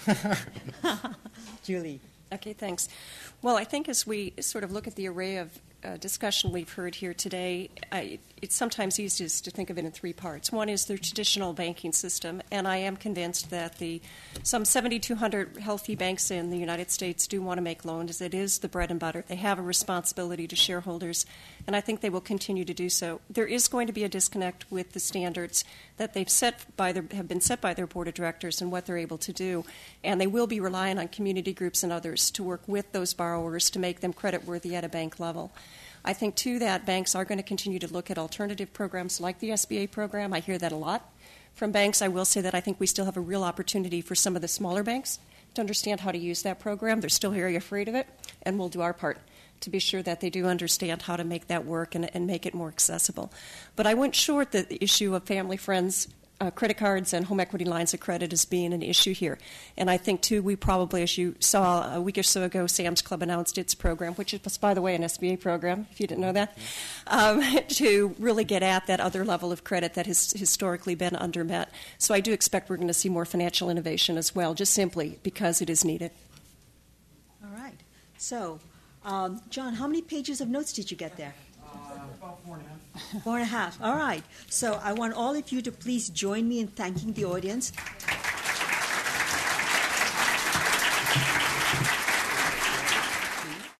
Julie. Okay, thanks. Well, I think as we sort of look at the array of uh, discussion we've heard here today, I, it's sometimes easiest to think of it in three parts. One is the traditional banking system, and I am convinced that the some seventy-two hundred healthy banks in the United States do want to make loans. It is the bread and butter. They have a responsibility to shareholders, and I think they will continue to do so. There is going to be a disconnect with the standards that they've set by their, have been set by their board of directors and what they're able to do, and they will be relying on community groups and others to work with those borrowers to make them creditworthy at a bank level. I think, too, that banks are going to continue to look at alternative programs like the S B A program. I hear that a lot from banks. I will say that I think we still have a real opportunity for some of the smaller banks to understand how to use that program. They're still very afraid of it, and we'll do our part to be sure that they do understand how to make that work and, and make it more accessible. But I wouldn't short the issue of family, friends, Uh, credit cards and home equity lines of credit as being an issue here. And I think, too, we probably, as you saw a week or so ago, Sam's Club announced its program, which is, by the way, an S B A program, if you didn't know that, um, to really get at that other level of credit that has historically been undermet. So I do expect we're going to see more financial innovation as well, just simply because it is needed. All right. So, um, John, how many pages of notes did you get there? About four and a half. Four and a half. All right. So I want all of you to please join me in thanking the audience.